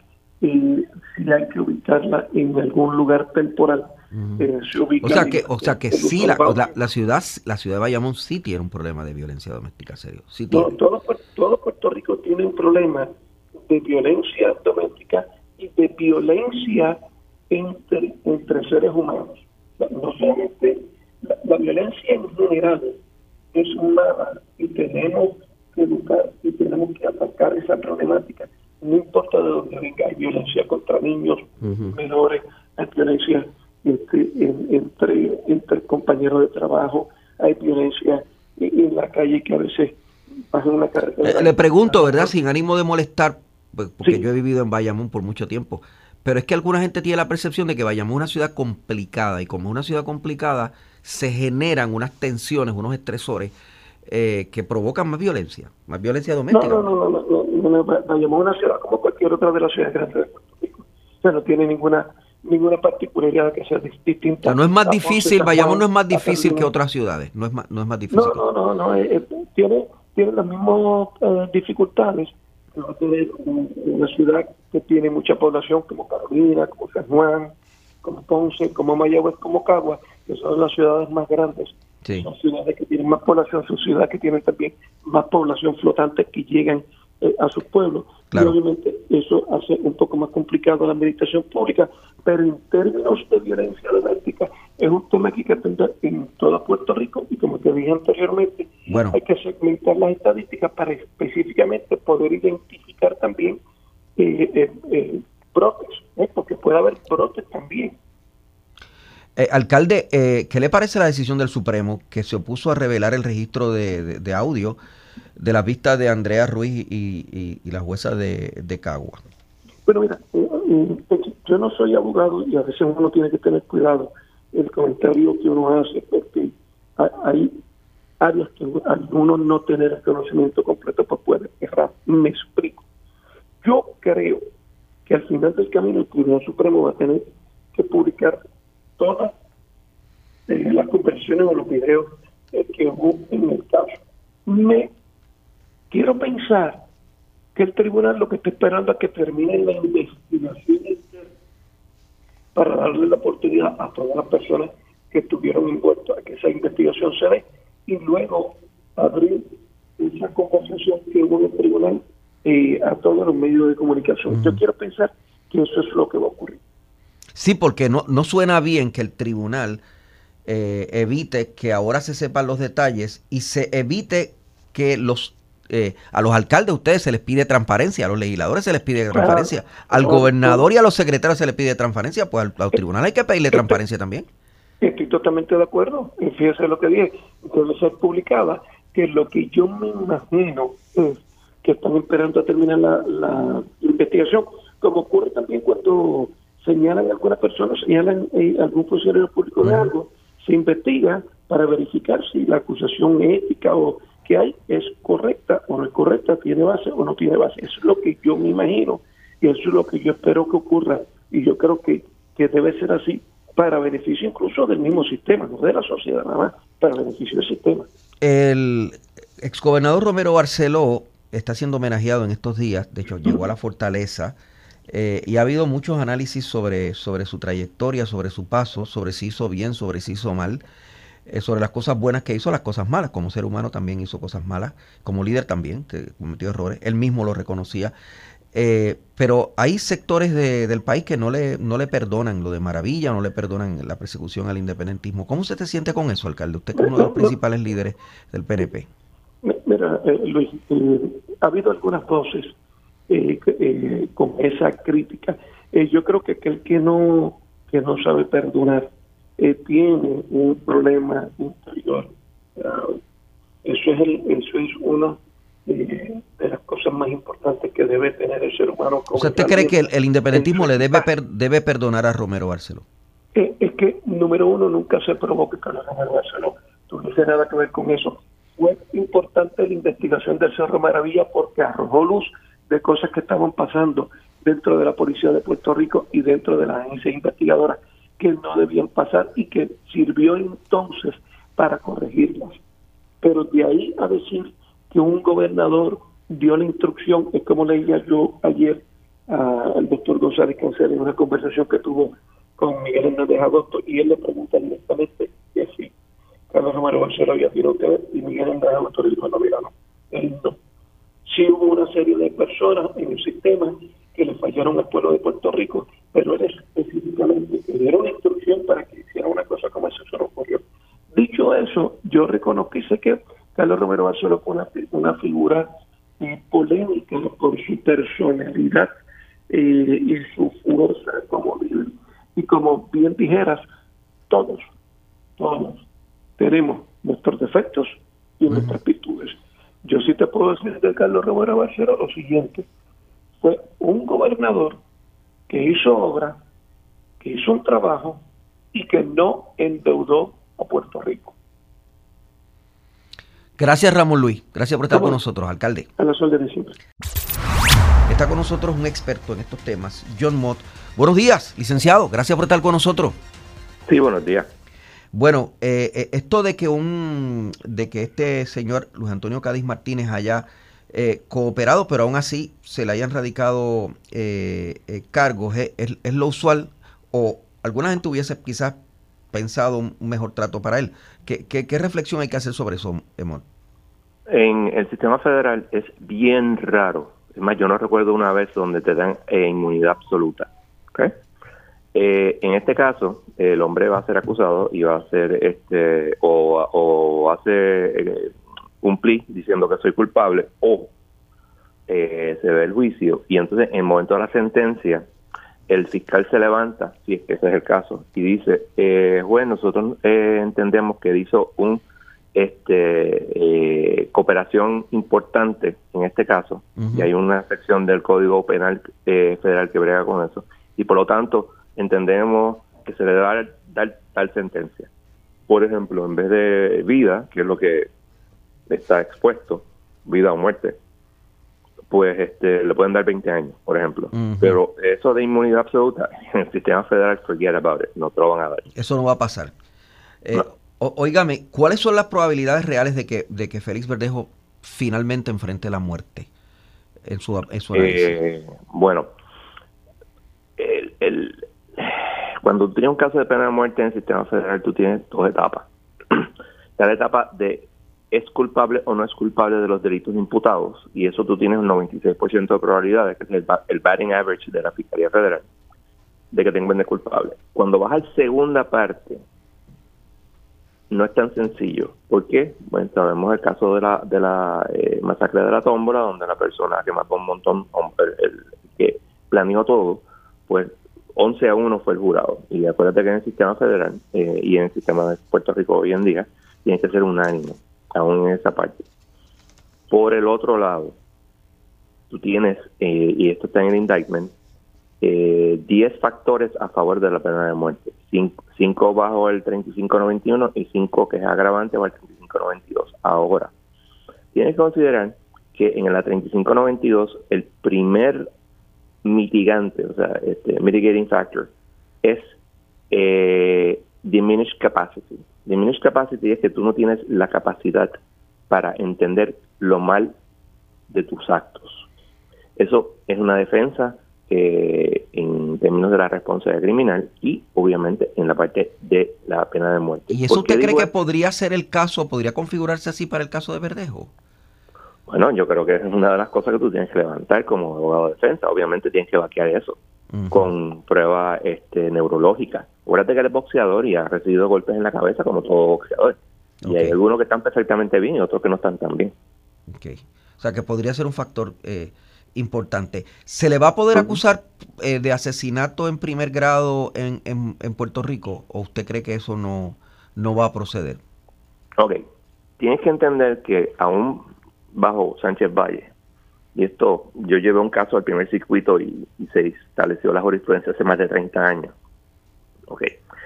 y si hay que ubicarla en algún lugar temporal, uh-huh. eh, se ubica. O sea que, o sea que sí, la, la, la ciudad la ciudad de Bayamón sí tiene un problema de violencia doméstica serio. Sí no, todo, todo Puerto Rico tiene un problema de violencia doméstica y de violencia entre, entre seres humanos. No solamente la, la violencia en general es humana y tenemos que educar y tenemos que atacar esa problemática. No importa de dónde venga, hay violencia contra niños, uh-huh. menores, hay violencia entre, en, entre, entre compañeros de trabajo, hay violencia en, en la calle que a veces bajan una carretera. Eh, le pregunto, ¿verdad? Sin ánimo de molestar, porque sí. Yo he vivido en Bayamón por mucho tiempo, pero es que alguna gente tiene la percepción de que Bayamón es una ciudad complicada y como es una ciudad complicada se generan unas tensiones, unos estresores eh, que provocan más violencia, más violencia doméstica. No, no, no, no, no, no, no Bayamón es una ciudad como cualquier otra de las ciudades grandes de Puerto Rico. O sea, no tiene ninguna ninguna particularidad que sea distinta. O sea, no es más la difícil, Bayamón no es más difícil que otras ciudades, no es más, no es más difícil. No, no, no, no, eh, tiene, tiene las mismas eh, dificultades. Va a tener una ciudad que tiene mucha población como Carolina, como San Juan, como Ponce, como Mayagüez, como Cagua, que son las ciudades más grandes. Sí. Son ciudades que tienen más población, son ciudades que tienen también más población flotante que llegan eh, a sus pueblos. Claro. Y obviamente eso hace un poco más complicado la administración pública, pero en términos de violencia doméstica es un tema que hay que atender en toda Puerto Rico y como te dije anteriormente, bueno. hay que segmentar las estadísticas para específicamente poder identificar también eh, eh, eh, brotes, ¿eh? porque puede haber brotes también. Eh, alcalde, eh, ¿qué le parece la decisión del Supremo que se opuso a revelar el registro de, de, de audio de las vistas de Andrea Ruiz y, y, y la jueza de, de Cagua? Bueno, mira, eh, yo no soy abogado y a veces uno tiene que tener cuidado el comentario que uno hace, porque hay áreas que algunos no tener el conocimiento completo pues puede errar. Me explico. Yo creo que al final del camino el Tribunal Supremo va a tener que publicar todas eh, las conversaciones o los videos eh, que hubo en el caso. Me quiero pensar que el tribunal lo que está esperando es que termine la investigación para darle la oportunidad a todas las personas que estuvieron envueltas a que esa investigación se dé y luego abrir esa conversación que hubo en el tribunal eh, a todos los medios de comunicación. Uh-huh. Yo quiero pensar que eso es lo que va a ocurrir. Sí, porque no, no suena bien que el tribunal eh, evite que ahora se sepan los detalles y se evite que los eh, a los alcaldes ustedes se les pide transparencia, a los legisladores se les pide transparencia, claro, al claro, gobernador y a los secretarios se les pide transparencia, pues al, al tribunal hay que pedirle transparencia también. Estoy totalmente de acuerdo. Y fíjese lo que dije, debe ser publicada, que lo que yo me imagino es que están esperando a terminar la, la investigación, como ocurre también cuando señalan a algunas personas, señalan eh, algún funcionario público de algo, se investiga para verificar si la acusación ética o que hay es correcta o no es correcta, tiene base o no tiene base. Eso es lo que yo me imagino y eso es lo que yo espero que ocurra y yo creo que, que debe ser así para beneficio incluso del mismo sistema, no de la sociedad nada más, para beneficio del sistema. El exgobernador Romero Barceló está siendo homenajeado en estos días, de hecho llegó a la Fortaleza eh, y ha habido muchos análisis sobre, sobre su trayectoria, sobre su paso, sobre si hizo bien, sobre si hizo mal, eh, sobre las cosas buenas que hizo, las cosas malas. Como ser humano también hizo cosas malas, como líder también, que cometió errores, él mismo lo reconocía. Eh, pero hay sectores de, del país que no le no le perdonan lo de Maravilla, no le perdonan la persecución al independentismo. ¿Cómo usted se siente con eso, alcalde? Usted que es uno de los principales líderes del P N P. Mira, eh, Luis, eh, ha habido algunas voces eh, eh, con esa crítica. Eh, yo creo que aquel que no que no sabe perdonar eh, tiene un problema interior. Uh, eso es el, eso es uno de las cosas más importantes que debe tener el ser humano. O sea, ¿usted cree que el, el independentismo le debe per, debe perdonar a Romero Barceló? Eh, es que, número uno, nunca se probó que con Romero Barceló tuviese nada que ver con eso. Fue importante la investigación del Cerro Maravilla porque arrojó luz de cosas que estaban pasando dentro de la Policía de Puerto Rico y dentro de las agencias investigadoras que no debían pasar y que sirvió entonces para corregirlas. Pero de ahí a decir que un gobernador dio la instrucción, es como leía yo ayer uh, al doctor González Cancel en una conversación que tuvo con Miguel Hernández Agosto, y él le pregunta directamente que sí, Carlos Romero Barceló había tirado que ver, y Miguel Hernández Agosto le dijo, no, mira, no, él no. Sí hubo una serie de personas en el sistema que le fallaron al pueblo de Puerto Rico, pero él específicamente le dieron una instrucción para que hiciera una cosa como esa, eso no ocurrió. Dicho eso, yo reconozco y sé que Carlos Romero Barceló fue una, una figura eh, polémica por su personalidad eh, y su fuerza como líder. Y como bien dijeras, todos, todos tenemos nuestros defectos y uh-huh. nuestras virtudes. Yo sí te puedo decir de Carlos Romero Barceló lo siguiente: fue un gobernador que hizo obra, que hizo un trabajo y que no endeudó a Puerto Rico. Gracias, Ramón Luis. Gracias por estar con nosotros, alcalde. A las órdenes siempre. Está con nosotros un experto en estos temas, John Mott. Buenos días, licenciado. Gracias por estar con nosotros. Sí, buenos días. Bueno, eh, esto de que un de que este señor Luis Antonio Cádiz Martínez haya eh, cooperado, pero aún así se le hayan radicado eh, eh, cargos, ¿es, es, es lo usual? ¿O alguna gente hubiese quizás pensado un mejor trato para él? ¿Qué, qué, qué reflexión hay que hacer sobre eso, Emón? En el sistema federal es bien raro. Es más, yo no recuerdo una vez donde te dan eh, inmunidad absoluta. ¿Okay? Eh, en este caso, el hombre va a ser acusado y va a ser, este, o, o hace eh, un plea diciendo que soy culpable, o eh, se ve el juicio, y entonces en el momento de la sentencia, el fiscal se levanta, si es que ese es el caso, y dice, eh, juez, nosotros eh, entendemos que hizo un este eh, cooperación importante en este caso, uh-huh. y hay una sección del Código Penal eh, Federal que brega con eso, y por lo tanto entendemos que se le debe dar, dar tal sentencia. por ejemplo, en vez de vida, que es lo que está expuesto, vida o muerte, pues este le pueden dar veinte años, por ejemplo. Uh-huh. Pero eso de inmunidad absoluta, en el sistema federal, forget about it, no te lo van a dar. Eso no va a pasar. Eh, no. o, óigame, ¿cuáles son las probabilidades reales de que, de que Félix Verdejo finalmente enfrente la muerte en su, en su análisis? Eh, bueno, el, el, cuando tú tienes un caso de pena de muerte en el sistema federal, tú tienes dos etapas. La etapa de es culpable o no es culpable de los delitos imputados, y eso tú tienes un noventa y seis por ciento de probabilidades, que es el, el batting average de la Fiscalía Federal, de que te encuentres culpable. Cuando vas a la segunda parte, no es tan sencillo. ¿Por qué? Bueno, sabemos el caso de la de la eh, masacre de la Tómbola, donde la persona que mató un montón, el, el, el que planeó todo, pues once a uno fue el jurado. Y acuérdate que en el sistema federal eh, y en el sistema de Puerto Rico hoy en día, tiene que ser unánime, aún en esa parte. Por el otro lado, tú tienes, eh, y esto está en el indictment, eh, diez factores a favor de la pena de muerte. cinco bajo el treinta y cinco noventa y uno y cinco que es agravante bajo el treinta y cinco noventa y dos. Ahora, tienes que considerar que en la treinta y cinco noventa y dos el primer mitigante, o sea, este mitigating factor, es eh, diminished capacity. Diminished capacity es que tú no tienes la capacidad para entender lo mal de tus actos. Eso es una defensa eh, en términos de la responsabilidad criminal y obviamente en la parte de la pena de muerte. ¿Y eso usted cree que podría ser el caso, podría configurarse así para el caso de Verdejo? Bueno, yo creo que es una de las cosas que tú tienes que levantar como abogado de defensa. Obviamente tienes que vaquear eso uh-huh. con pruebas este, neurológicas. Acuérdate que él es boxeador y ha recibido golpes en la cabeza como todo boxeador. Okay. Y hay algunos que están perfectamente bien y otros que no están tan bien. Okay. O sea, que podría ser un factor eh, importante. ¿Se le va a poder uh-huh. acusar eh, de asesinato en primer grado en, en, en Puerto Rico? ¿O usted cree que eso no, no va a proceder? Ok. Tienes que entender que aún bajo Sánchez Valle, y esto, yo llevé un caso al primer circuito y, y se estableció la jurisprudencia hace más de treinta años. Ok.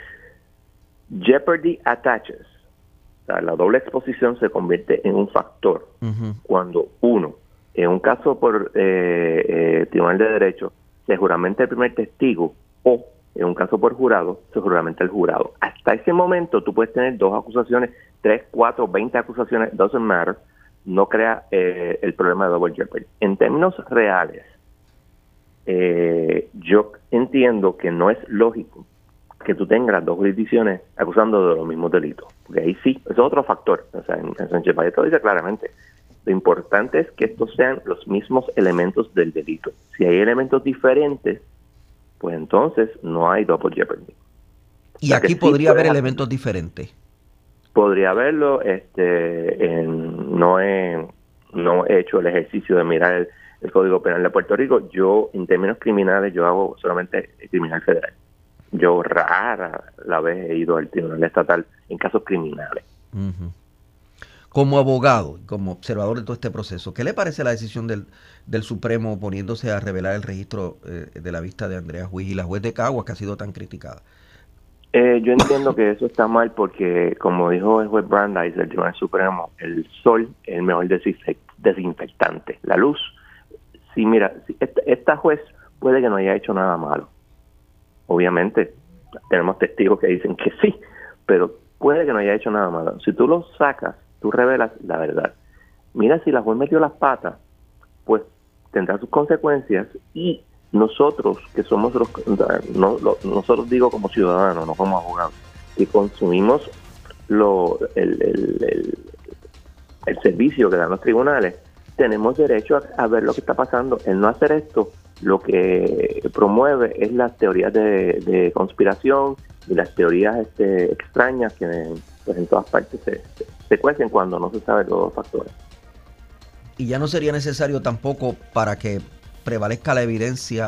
Jeopardy attaches. O sea, la doble exposición se convierte en un factor uh-huh. cuando uno, en un caso por eh, eh, Tribunal de Derecho, se juramenta el primer testigo o en un caso por jurado, se juramenta el jurado. Hasta ese momento tú puedes tener dos acusaciones, tres, cuatro, veinte acusaciones, doesn't matter. No crea eh, el problema de double jeopardy. En términos reales, eh, yo entiendo que no es lógico que tú tengas dos jurisdicciones acusando de los mismos delitos. Porque ahí sí, es otro factor. O sea, en, en Sánchez Valle lo dice claramente. Lo importante es que estos sean los mismos elementos del delito. Si hay elementos diferentes, pues entonces no hay double jeopardy. Y o sea, aquí sí podría haber elementos diferentes. Podría haberlo, este, en, no he no he hecho el ejercicio de mirar el, el Código Penal de Puerto Rico. Yo, en términos criminales, yo hago solamente el criminal federal. Yo rara la vez he ido al Tribunal Estatal en casos criminales. Uh-huh. Como abogado, como observador de todo este proceso, ¿qué le parece la decisión del, del Supremo poniéndose a revelar el registro eh, de la vista de Andrea Juiz y la juez de Caguas, que ha sido tan criticada? Eh, yo entiendo que eso está mal porque, como dijo el juez Brandeis del Tribunal Supremo, el sol es el mejor desinfectante. La luz, sí, mira, esta, esta juez puede que no haya hecho nada malo. Obviamente, tenemos testigos que dicen que sí, pero puede que no haya hecho nada malo. Si tú lo sacas, tú revelas la verdad. Mira, si la juez metió las patas, pues tendrá sus consecuencias y nosotros, que somos los, no, lo, nosotros digo como ciudadanos, no como abogados, que consumimos lo, el, el, el, el servicio que dan los tribunales, tenemos derecho a, a ver lo que está pasando. El no hacer esto, lo que promueve es las teorías de, de conspiración y las teorías este, extrañas que pues, en todas partes se, se, se cuecen cuando no se sabe todos los factores. Y ya no sería necesario tampoco para que prevalezca la evidencia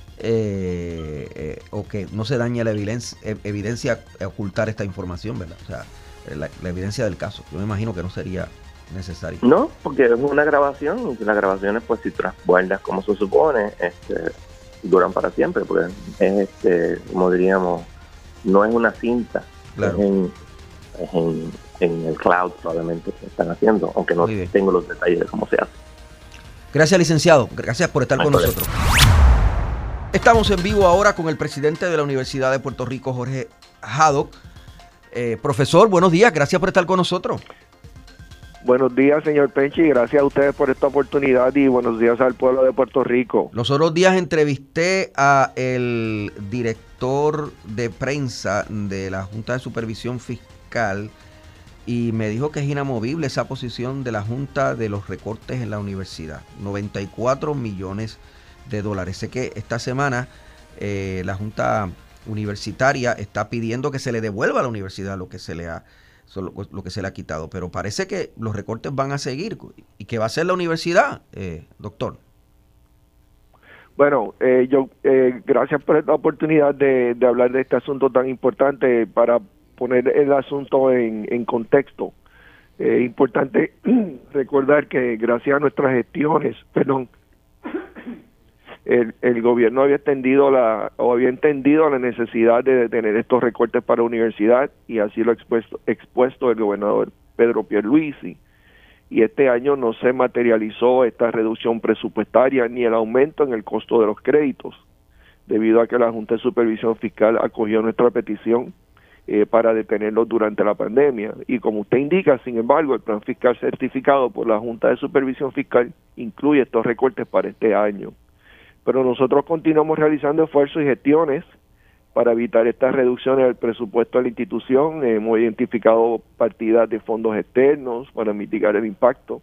eh, eh, o que no se dañe la evidencia, evidencia ocultar esta información, ¿verdad? O sea, la, la evidencia del caso. Yo me imagino que no sería necesario. No, porque es una grabación y las grabaciones, pues si tú las guardas como se supone, este, duran para siempre, porque es, este, como diríamos, no es una cinta, claro. es, en, es en, en el cloud probablemente que están haciendo, aunque no tengo los detalles de cómo se hace. Gracias, licenciado. Gracias por estar no con nosotros. Estamos en vivo ahora con el presidente de la Universidad de Puerto Rico, Jorge Haddock. Eh, profesor, buenos días. Gracias por estar con nosotros. Buenos días, señor Penchi. Gracias a ustedes por esta oportunidad y buenos días al pueblo de Puerto Rico. Los otros días entrevisté a el director de prensa de la Junta de Supervisión Fiscal y me dijo que es inamovible esa posición de la Junta de los recortes en la universidad. noventa y cuatro millones de dólares. Sé que esta semana eh, la Junta Universitaria está pidiendo que se le devuelva a la universidad lo que se le ha Lo, lo que se le ha quitado, pero parece que los recortes van a seguir. ¿Y qué va a hacer la universidad, eh, doctor? Bueno, eh, yo eh, gracias por esta oportunidad de, de hablar de este asunto tan importante para poner el asunto en, en contexto. Es eh, importante recordar que gracias a nuestras gestiones, perdón, El, el gobierno había extendido la o había entendido la necesidad de tener estos recortes para la universidad y así lo ha expuesto, expuesto el gobernador Pedro Pierluisi, y este año no se materializó esta reducción presupuestaria ni el aumento en el costo de los créditos, debido a que la Junta de Supervisión Fiscal acogió nuestra petición eh, para detenerlos durante la pandemia. Y como usted indica, sin embargo, el plan fiscal certificado por la Junta de Supervisión Fiscal incluye estos recortes para este año. Pero nosotros continuamos realizando esfuerzos y gestiones para evitar estas reducciones del presupuesto de la institución. Hemos identificado partidas de fondos externos para mitigar el impacto.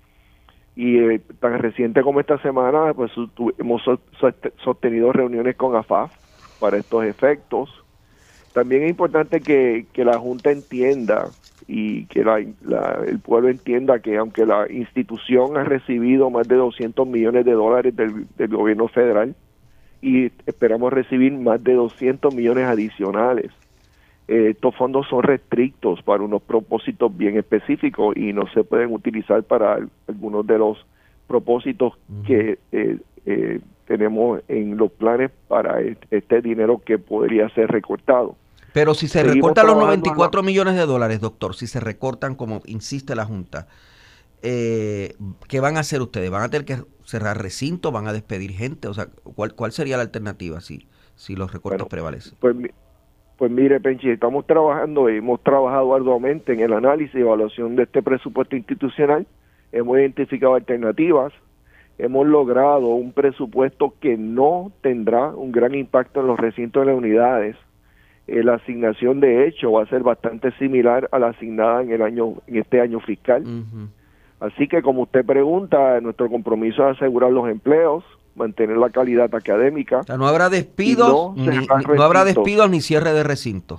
Y eh, tan reciente como esta semana, pues tu, hemos so, so, sostenido reuniones con A F A F para estos efectos. También es importante que, que la Junta entienda y que la, la, el pueblo entienda que aunque la institución ha recibido más de doscientos millones de dólares del, del gobierno federal y esperamos recibir más de doscientos millones adicionales, eh, estos fondos son restrictos para unos propósitos bien específicos y no se pueden utilizar para algunos de los propósitos uh-huh. que eh, eh, tenemos en los planes para este dinero que podría ser recortado. Pero si se Seguimos recortan los noventa y cuatro millones de dólares, doctor, si se recortan como insiste la Junta, eh, ¿qué van a hacer ustedes? ¿Van a tener que cerrar recintos? ¿Van a despedir gente? O sea, ¿cuál, cuál sería la alternativa si, si los recortes bueno, prevalecen? Pues, pues mire, Penchi, estamos trabajando, hemos trabajado arduamente en el análisis y evaluación de este presupuesto institucional, hemos identificado alternativas, hemos logrado un presupuesto que no tendrá un gran impacto en los recintos de las unidades. Eh, la asignación de hecho va a ser bastante similar a la asignada en el año en este año fiscal. Uh-huh. Así que como usted pregunta, nuestro compromiso es asegurar los empleos, mantener la calidad académica. O sea, no habrá despidos, no, ni, ni, no habrá despidos ni cierre de recintos.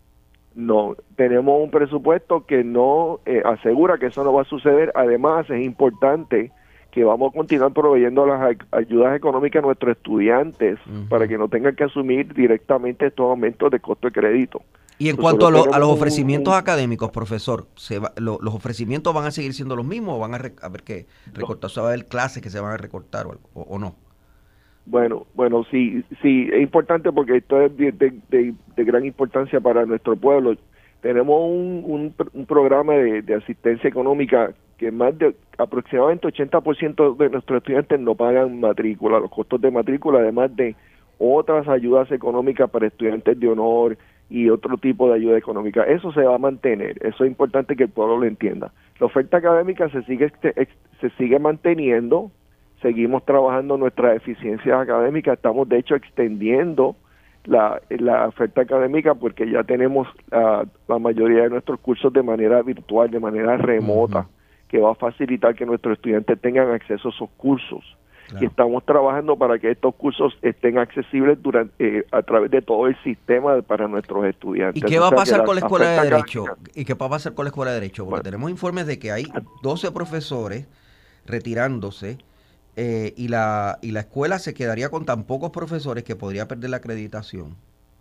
No, tenemos un presupuesto que no eh, asegura que eso no va a suceder. Además, es importante que vamos a continuar proveyendo las ayudas económicas a nuestros estudiantes uh-huh. para que no tengan que asumir directamente estos aumentos de costo de crédito. Y en Nosotros cuanto a, lo, a los ofrecimientos un, académicos, profesor, ¿se va, lo, ¿los ofrecimientos van a seguir siendo los mismos o van a, re, a ver qué recortar? ¿Se va a haber clases que se van a recortar o, o, o no? Bueno, bueno, sí, sí, es importante porque esto es de, de, de, de gran importancia para nuestro pueblo. Tenemos un, un, un programa de, de asistencia económica que más de aproximadamente ochenta por ciento de nuestros estudiantes no pagan matrícula, los costos de matrícula, además de otras ayudas económicas para estudiantes de honor y otro tipo de ayuda económica. Eso se va a mantener, eso es importante que el pueblo lo entienda. La oferta académica se sigue se sigue manteniendo, seguimos trabajando nuestras eficiencias académicas, estamos de hecho extendiendo la, la oferta académica porque ya tenemos uh, la mayoría de nuestros cursos de manera virtual, de manera remota, uh-huh. que va a facilitar que nuestros estudiantes tengan acceso a esos cursos. Claro. Y estamos trabajando para que estos cursos estén accesibles durante eh, a través de todo el sistema para nuestros estudiantes. ¿Y qué va a pasar o sea, con la Escuela de Derecho? ¿Y qué va a pasar con la Escuela de Derecho? Porque bueno. tenemos informes de que hay doce profesores retirándose eh, y la y la escuela se quedaría con tan pocos profesores que podría perder la acreditación.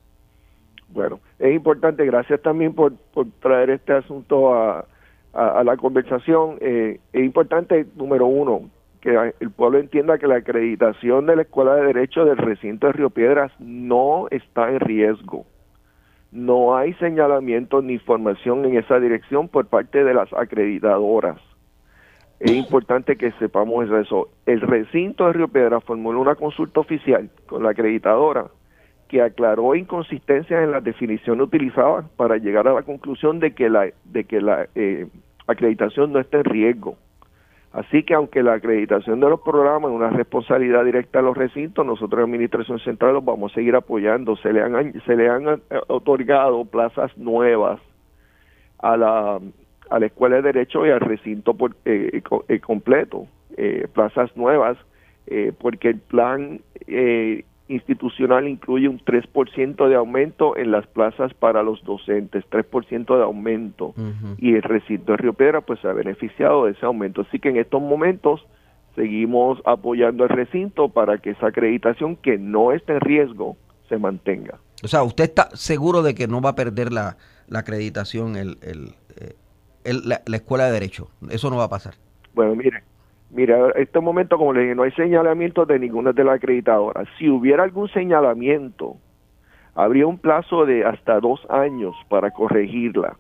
Bueno, es importante, gracias también por, por traer este asunto a, a, a la conversación. Eh, es importante, número uno, que el pueblo entienda que la acreditación de la Escuela de Derecho del recinto de Río Piedras no está en riesgo. no hay señalamiento ni información en esa dirección por parte de las acreditadoras. Es importante que sepamos eso. El recinto de Río Piedras formuló una consulta oficial con la acreditadora que aclaró inconsistencias en las definiciones utilizadas para llegar a la conclusión de que la de que la eh, acreditación no está en riesgo. Así que aunque la acreditación de los programas es una responsabilidad directa a los recintos, nosotros en Administración Central los vamos a seguir apoyando. Se le han se le han otorgado plazas nuevas a la a la Escuela de Derecho y al recinto por, eh, co, eh, completo, eh, plazas nuevas, eh, porque el plan eh, institucional incluye un tres por ciento de aumento en las plazas para los docentes, tres por ciento de aumento, uh-huh. y el recinto de Río Piedras pues se ha beneficiado de ese aumento. Así que en estos momentos seguimos apoyando al recinto para que esa acreditación que no está en riesgo se mantenga. O sea, ¿usted está seguro de que no va a perder la, la acreditación el, el, el, la, la Escuela de Derecho? Eso no va a pasar. Bueno, mire, Mira, en este momento, como le dije, no hay señalamiento de ninguna de las acreditadoras. Si hubiera algún señalamiento, habría un plazo de hasta dos años para corregirla.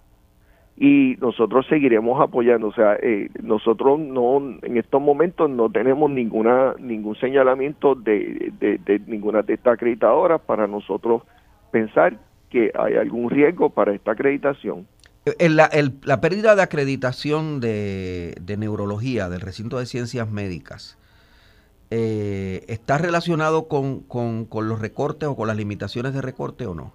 Y nosotros seguiremos apoyando. O sea, eh, nosotros no, en estos momentos no tenemos ninguna ningún señalamiento de, de, de ninguna de estas acreditadoras para nosotros pensar que hay algún riesgo para esta acreditación. La, el, la pérdida de acreditación de, de neurología del recinto de ciencias médicas, eh, ¿está relacionado con, con, con los recortes o con las limitaciones de recorte o no?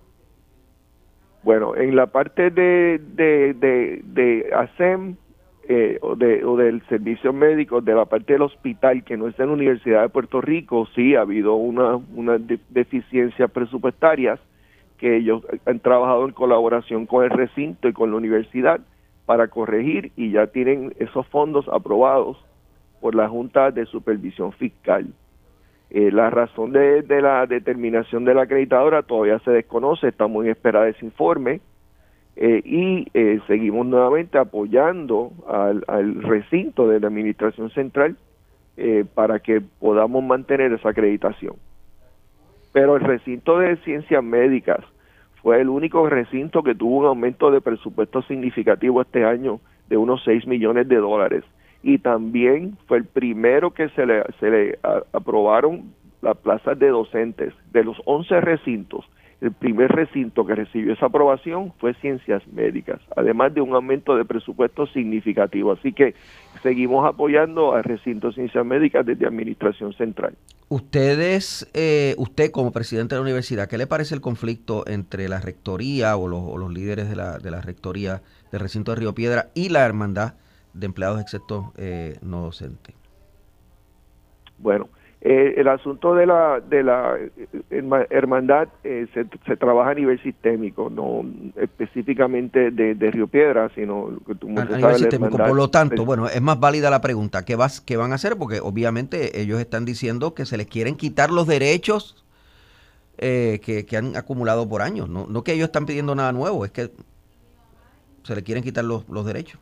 Bueno, en la parte de, de, de, de A S E M eh, o, de, o del servicio médico, de la parte del hospital que no está en la Universidad de Puerto Rico, sí ha habido una, una de, deficiencias presupuestarias que ellos han trabajado en colaboración con el recinto y con la universidad para corregir y ya tienen esos fondos aprobados por la Junta de Supervisión Fiscal. Eh, la razón de, de la determinación de la acreditadora todavía se desconoce, estamos en espera de ese informe eh, y eh, seguimos nuevamente apoyando al, al recinto de la Administración Central eh, para que podamos mantener esa acreditación. Pero el recinto de ciencias médicas fue el único recinto que tuvo un aumento de presupuesto significativo este año de unos seis millones de dólares. Y también fue el primero que se le, se le a, aprobaron las plazas de docentes. De los once recintos, el primer recinto que recibió esa aprobación fue Ciencias Médicas, además de un aumento de presupuesto significativo. Así que seguimos apoyando al recinto de Ciencias Médicas desde Administración Central. Ustedes, eh, usted como presidente de la universidad, ¿qué le parece el conflicto entre la rectoría o los, o los líderes de la, de la rectoría del recinto de Río Piedras y la hermandad de empleados excepto eh, no docentes? Bueno, eh, el asunto de la de la hermandad eh, se, se trabaja a nivel sistémico, no específicamente de, de Río Piedras, sino que tú a, a nivel sistémico. Por lo tanto, bueno, es más válida la pregunta. ¿Qué, vas, ¿Qué van a hacer? Porque obviamente ellos están diciendo que se les quieren quitar los derechos eh, que, que han acumulado por años. No, no que ellos están pidiendo nada nuevo, es que se les quieren quitar los, los derechos.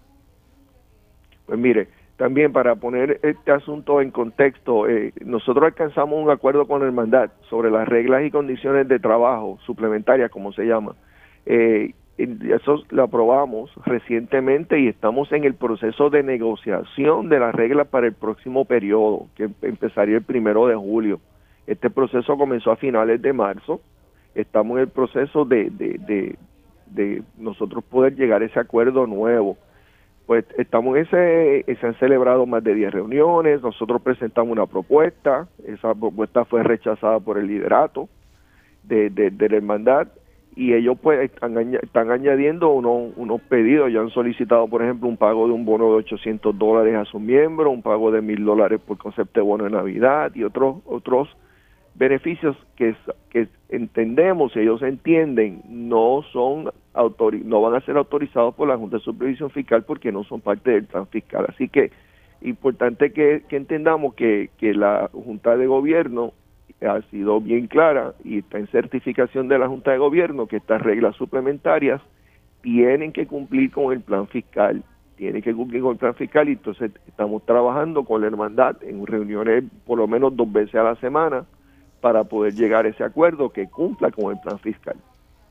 Pues mire, también para poner este asunto en contexto, eh, nosotros alcanzamos un acuerdo con la hermandad sobre las reglas y condiciones de trabajo suplementarias, como se llama. Eh, eso lo aprobamos recientemente y estamos en el proceso de negociación de las reglas para el próximo periodo, que empezaría el primero de julio. Este proceso comenzó a finales de marzo. Estamos en el proceso de, de, de, de nosotros poder llegar a ese acuerdo nuevo. Pues estamos en ese, se han celebrado más de diez reuniones, nosotros presentamos una propuesta, esa propuesta fue rechazada por el liderato de, de, de la hermandad y ellos pues están, están añadiendo unos, unos pedidos, ya han solicitado por ejemplo un pago de un bono de ochocientos dólares a sus miembros, un pago de mil dólares por concepto de bono de Navidad y otros otros beneficios que, que entendemos, ellos entienden, no son autori- no van a ser autorizados por la Junta de Supervisión Fiscal porque no son parte del plan fiscal. Así que importante que, que entendamos que, que la Junta de Gobierno ha sido bien clara y está en certificación de la Junta de Gobierno que estas reglas suplementarias tienen que cumplir con el plan fiscal, tienen que cumplir con el plan fiscal y entonces estamos trabajando con la hermandad en reuniones por lo menos dos veces a la semana para poder llegar a ese acuerdo que cumpla con el plan fiscal.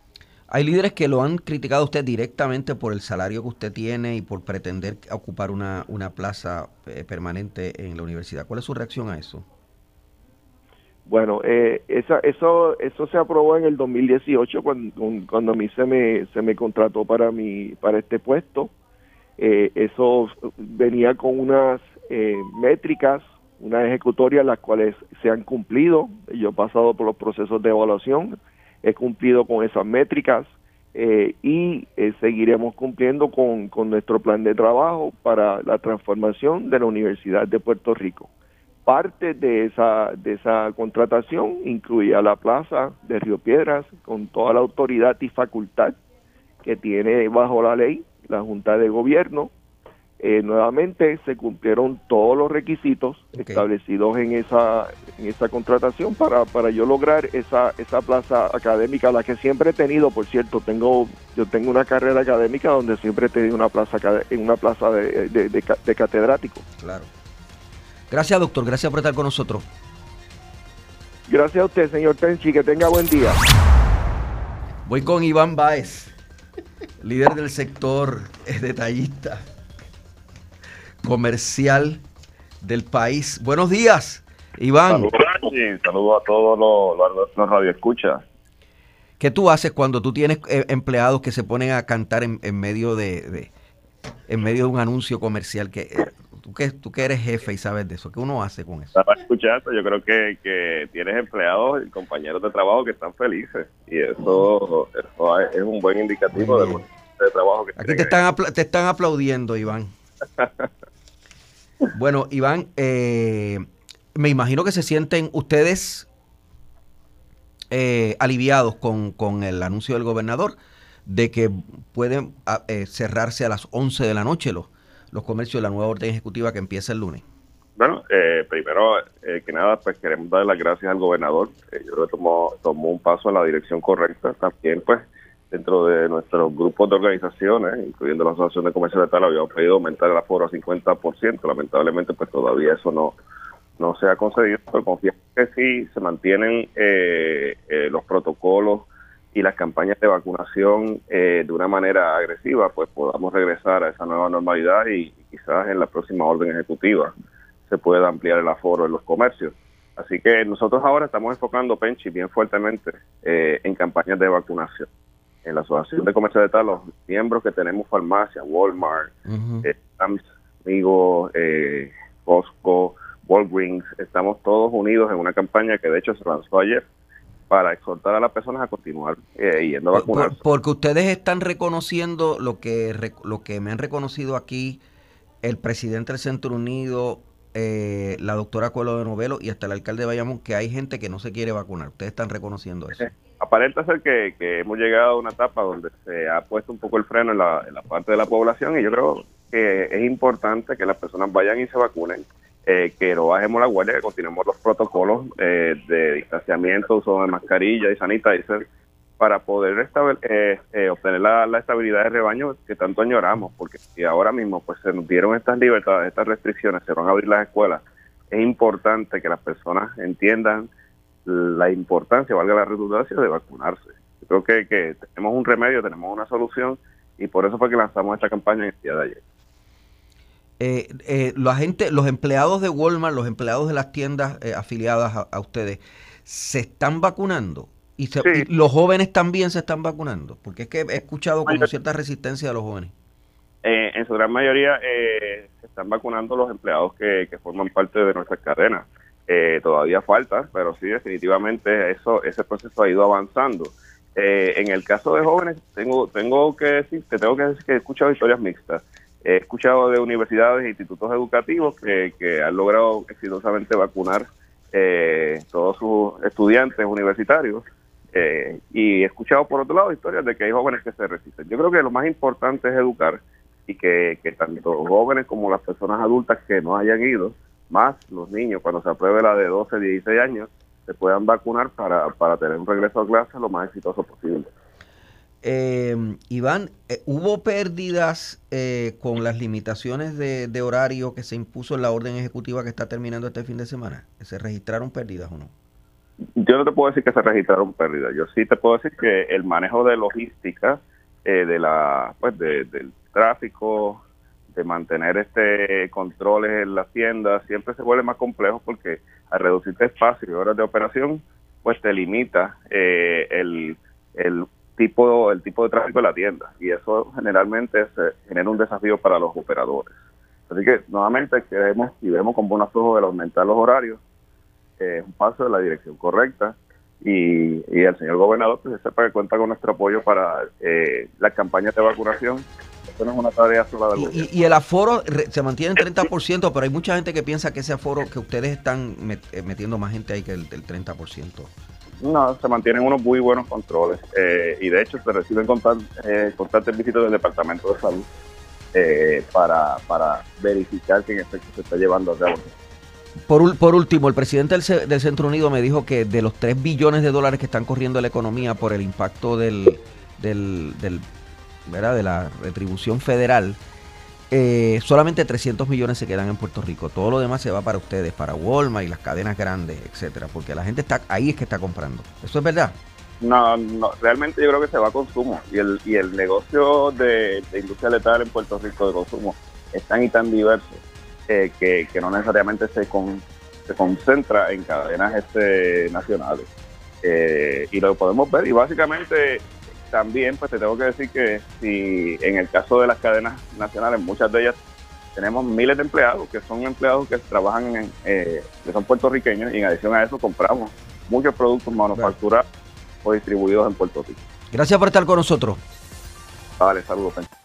Hay líderes que lo han criticado a usted directamente por el salario que usted tiene y por pretender ocupar una, una plaza eh, permanente en la universidad. ¿Cuál es su reacción a eso? Bueno, eh, esa, eso eso se aprobó en el dos mil dieciocho cuando, cuando a mí se me se me contrató para mi para este puesto. Eh, eso venía con unas eh, métricas, unas ejecutorias las cuales se han cumplido. Yo he pasado por los procesos de evaluación, he cumplido con esas métricas eh, y eh, seguiremos cumpliendo con, con nuestro plan de trabajo para la transformación de la Universidad de Puerto Rico. Parte de esa de esa contratación incluía la plaza de Río Piedras con toda la autoridad y facultad que tiene bajo la ley la Junta de Gobierno. Eh, nuevamente se cumplieron todos los requisitos okay. establecidos en esa en esa contratación para para yo lograr esa esa plaza académica, la que siempre he tenido. Por cierto, tengo yo tengo una carrera académica donde siempre he tenido una plaza en una plaza de, de, de, de catedrático. Claro. Gracias, doctor. Gracias por estar con nosotros. Gracias a usted, señor Penchi. Que tenga buen día. Voy con Iván Báez, líder del sector eh, detallista comercial del país. Buenos días, Iván. Saludos, saludos a todos los, los, los radioescuchas. ¿Qué tú haces cuando tú tienes eh, empleados que se ponen a cantar en, en medio de, de en medio de un anuncio comercial? Que eh, tú que tú que eres jefe y sabes de eso, ¿qué uno hace con eso? Para escucharte, yo creo que, que tienes empleados y compañeros de trabajo que están felices y eso, eso es un buen indicativo del de trabajo que aquí te están apl- te están aplaudiendo, Iván. Bueno, Iván, eh, me imagino que se sienten ustedes eh, aliviados con, con el anuncio del gobernador de que pueden eh, cerrarse a las once de la noche los, los comercios de la nueva orden ejecutiva que empieza el lunes. Bueno, eh, primero eh, que nada, pues queremos dar las gracias al gobernador. Eh, yo creo que tomó, tomó un paso en la dirección correcta. También, pues, dentro de nuestros grupos de organizaciones, incluyendo la Asociación de Comercio de Tal, habíamos pedido aumentar el aforo a cincuenta por ciento. Lamentablemente, pues todavía eso no no se ha concedido, pero confiamos que si se mantienen eh, eh, los protocolos y las campañas de vacunación eh, de una manera agresiva, pues podamos regresar a esa nueva normalidad y, y quizás en la próxima orden ejecutiva se pueda ampliar el aforo en los comercios. Así que nosotros ahora estamos enfocando, Penchi, bien fuertemente eh, en campañas de vacunación. En la Asociación de Comercio de Tal, los miembros que tenemos farmacia, Walmart, uh-huh. eh, Amigos, eh, Costco, Walgreens, estamos todos unidos en una campaña que de hecho se lanzó ayer para exhortar a las personas a continuar eh, yendo a vacunarse. Por, porque ustedes están reconociendo lo que lo que me han reconocido aquí el presidente del Centro Unido, eh, la doctora Cuelo de Novelo y hasta el alcalde de Bayamón, que hay gente que no se quiere vacunar. Ustedes están reconociendo eso. Eh, aparenta ser que, que hemos llegado a una etapa donde se ha puesto un poco el freno en la, en la parte de la población y yo creo que es importante que las personas vayan y se vacunen. Eh, que no bajemos la guardia, que continuemos los protocolos eh, de distanciamiento, uso de mascarilla y sanitizer para poder estabil- eh, eh, obtener la, la estabilidad de rebaño que tanto añoramos, porque si ahora mismo pues se nos dieron estas libertades, estas restricciones, se van a abrir las escuelas, es importante que las personas entiendan la importancia, valga la redundancia, de vacunarse. Yo creo que, que tenemos un remedio, tenemos una solución y por eso fue que lanzamos esta campaña en el día de ayer. Eh, eh, la gente, los empleados de Walmart, los empleados de las tiendas eh, afiliadas a, a ustedes, ¿se están vacunando? Y, se, sí. y los jóvenes también se están vacunando, porque es que he escuchado como cierta resistencia de los jóvenes. Eh, en su gran mayoría eh, se están vacunando los empleados que, que forman parte de nuestras cadenas. Eh, todavía falta, pero sí, definitivamente eso ese proceso ha ido avanzando. Eh, en el caso de jóvenes, tengo tengo que decir, te tengo que decir que he escuchado historias mixtas. He escuchado de universidades e institutos educativos que, que han logrado exitosamente vacunar eh, todos sus estudiantes universitarios eh, y he escuchado por otro lado historias de que hay jóvenes que se resisten. Yo creo que lo más importante es educar y que, que tanto jóvenes como las personas adultas que no hayan ido, más los niños cuando se apruebe la de doce, dieciséis años, se puedan vacunar para, para tener un regreso a clase lo más exitoso posible. Eh, Iván, eh, ¿hubo pérdidas eh, con las limitaciones de, de horario que se impuso en la orden ejecutiva que está terminando este fin de semana? ¿Se registraron pérdidas o no? yo no te puedo decir que se registraron pérdidas. Yo sí te puedo decir que el manejo de logística, eh, de la, pues, de, del tráfico, de mantener este controles en las tiendas, siempre se vuelve más complejo porque al reducirte espacio y horas de operación, pues te limita eh, el, el tipo el tipo de tráfico de la tienda, y eso generalmente se genera un desafío para los operadores. Así que nuevamente queremos y vemos con buenos ojos el aumentar los horarios, es eh, un paso de la dirección correcta, y, y el señor gobernador pues sepa que cuenta con nuestro apoyo para eh, las campañas de vacunación. Esto no es una tarea sola del gobierno. Y, y el aforo se mantiene en treinta por ciento, pero hay mucha gente que piensa que ese aforo, que ustedes están met- metiendo más gente ahí que el, el treinta por ciento. No, se mantienen unos muy buenos controles, eh, y de hecho se reciben constant, eh, constantes visitas del Departamento de Salud eh, para, para verificar que en efecto se está llevando a cabo. Por, por último, el presidente del, C- del Centro Unido me dijo que de los tres billones de dólares que están corriendo en la economía por el impacto del, del, del ¿verdad? de la retribución federal, eh, solamente trescientos millones se quedan en Puerto Rico. Todo lo demás se va para ustedes, para Walmart y las cadenas grandes, etcétera, porque la gente está ahí es que está comprando. ¿Eso es verdad? No, no, realmente yo creo que se va a consumo, y el y el negocio de, de industria letal en Puerto Rico de consumo es tan y tan diverso eh, que, que no necesariamente se con, se concentra en cadenas este nacionales, eh, y lo podemos ver. Y básicamente también pues te tengo que decir que si en el caso de las cadenas nacionales, muchas de ellas tenemos miles de empleados que son empleados que trabajan en, eh, que son puertorriqueños, y en adición a eso compramos muchos productos manufacturados o distribuidos en Puerto Rico. Gracias por estar con nosotros. Vale, saludos.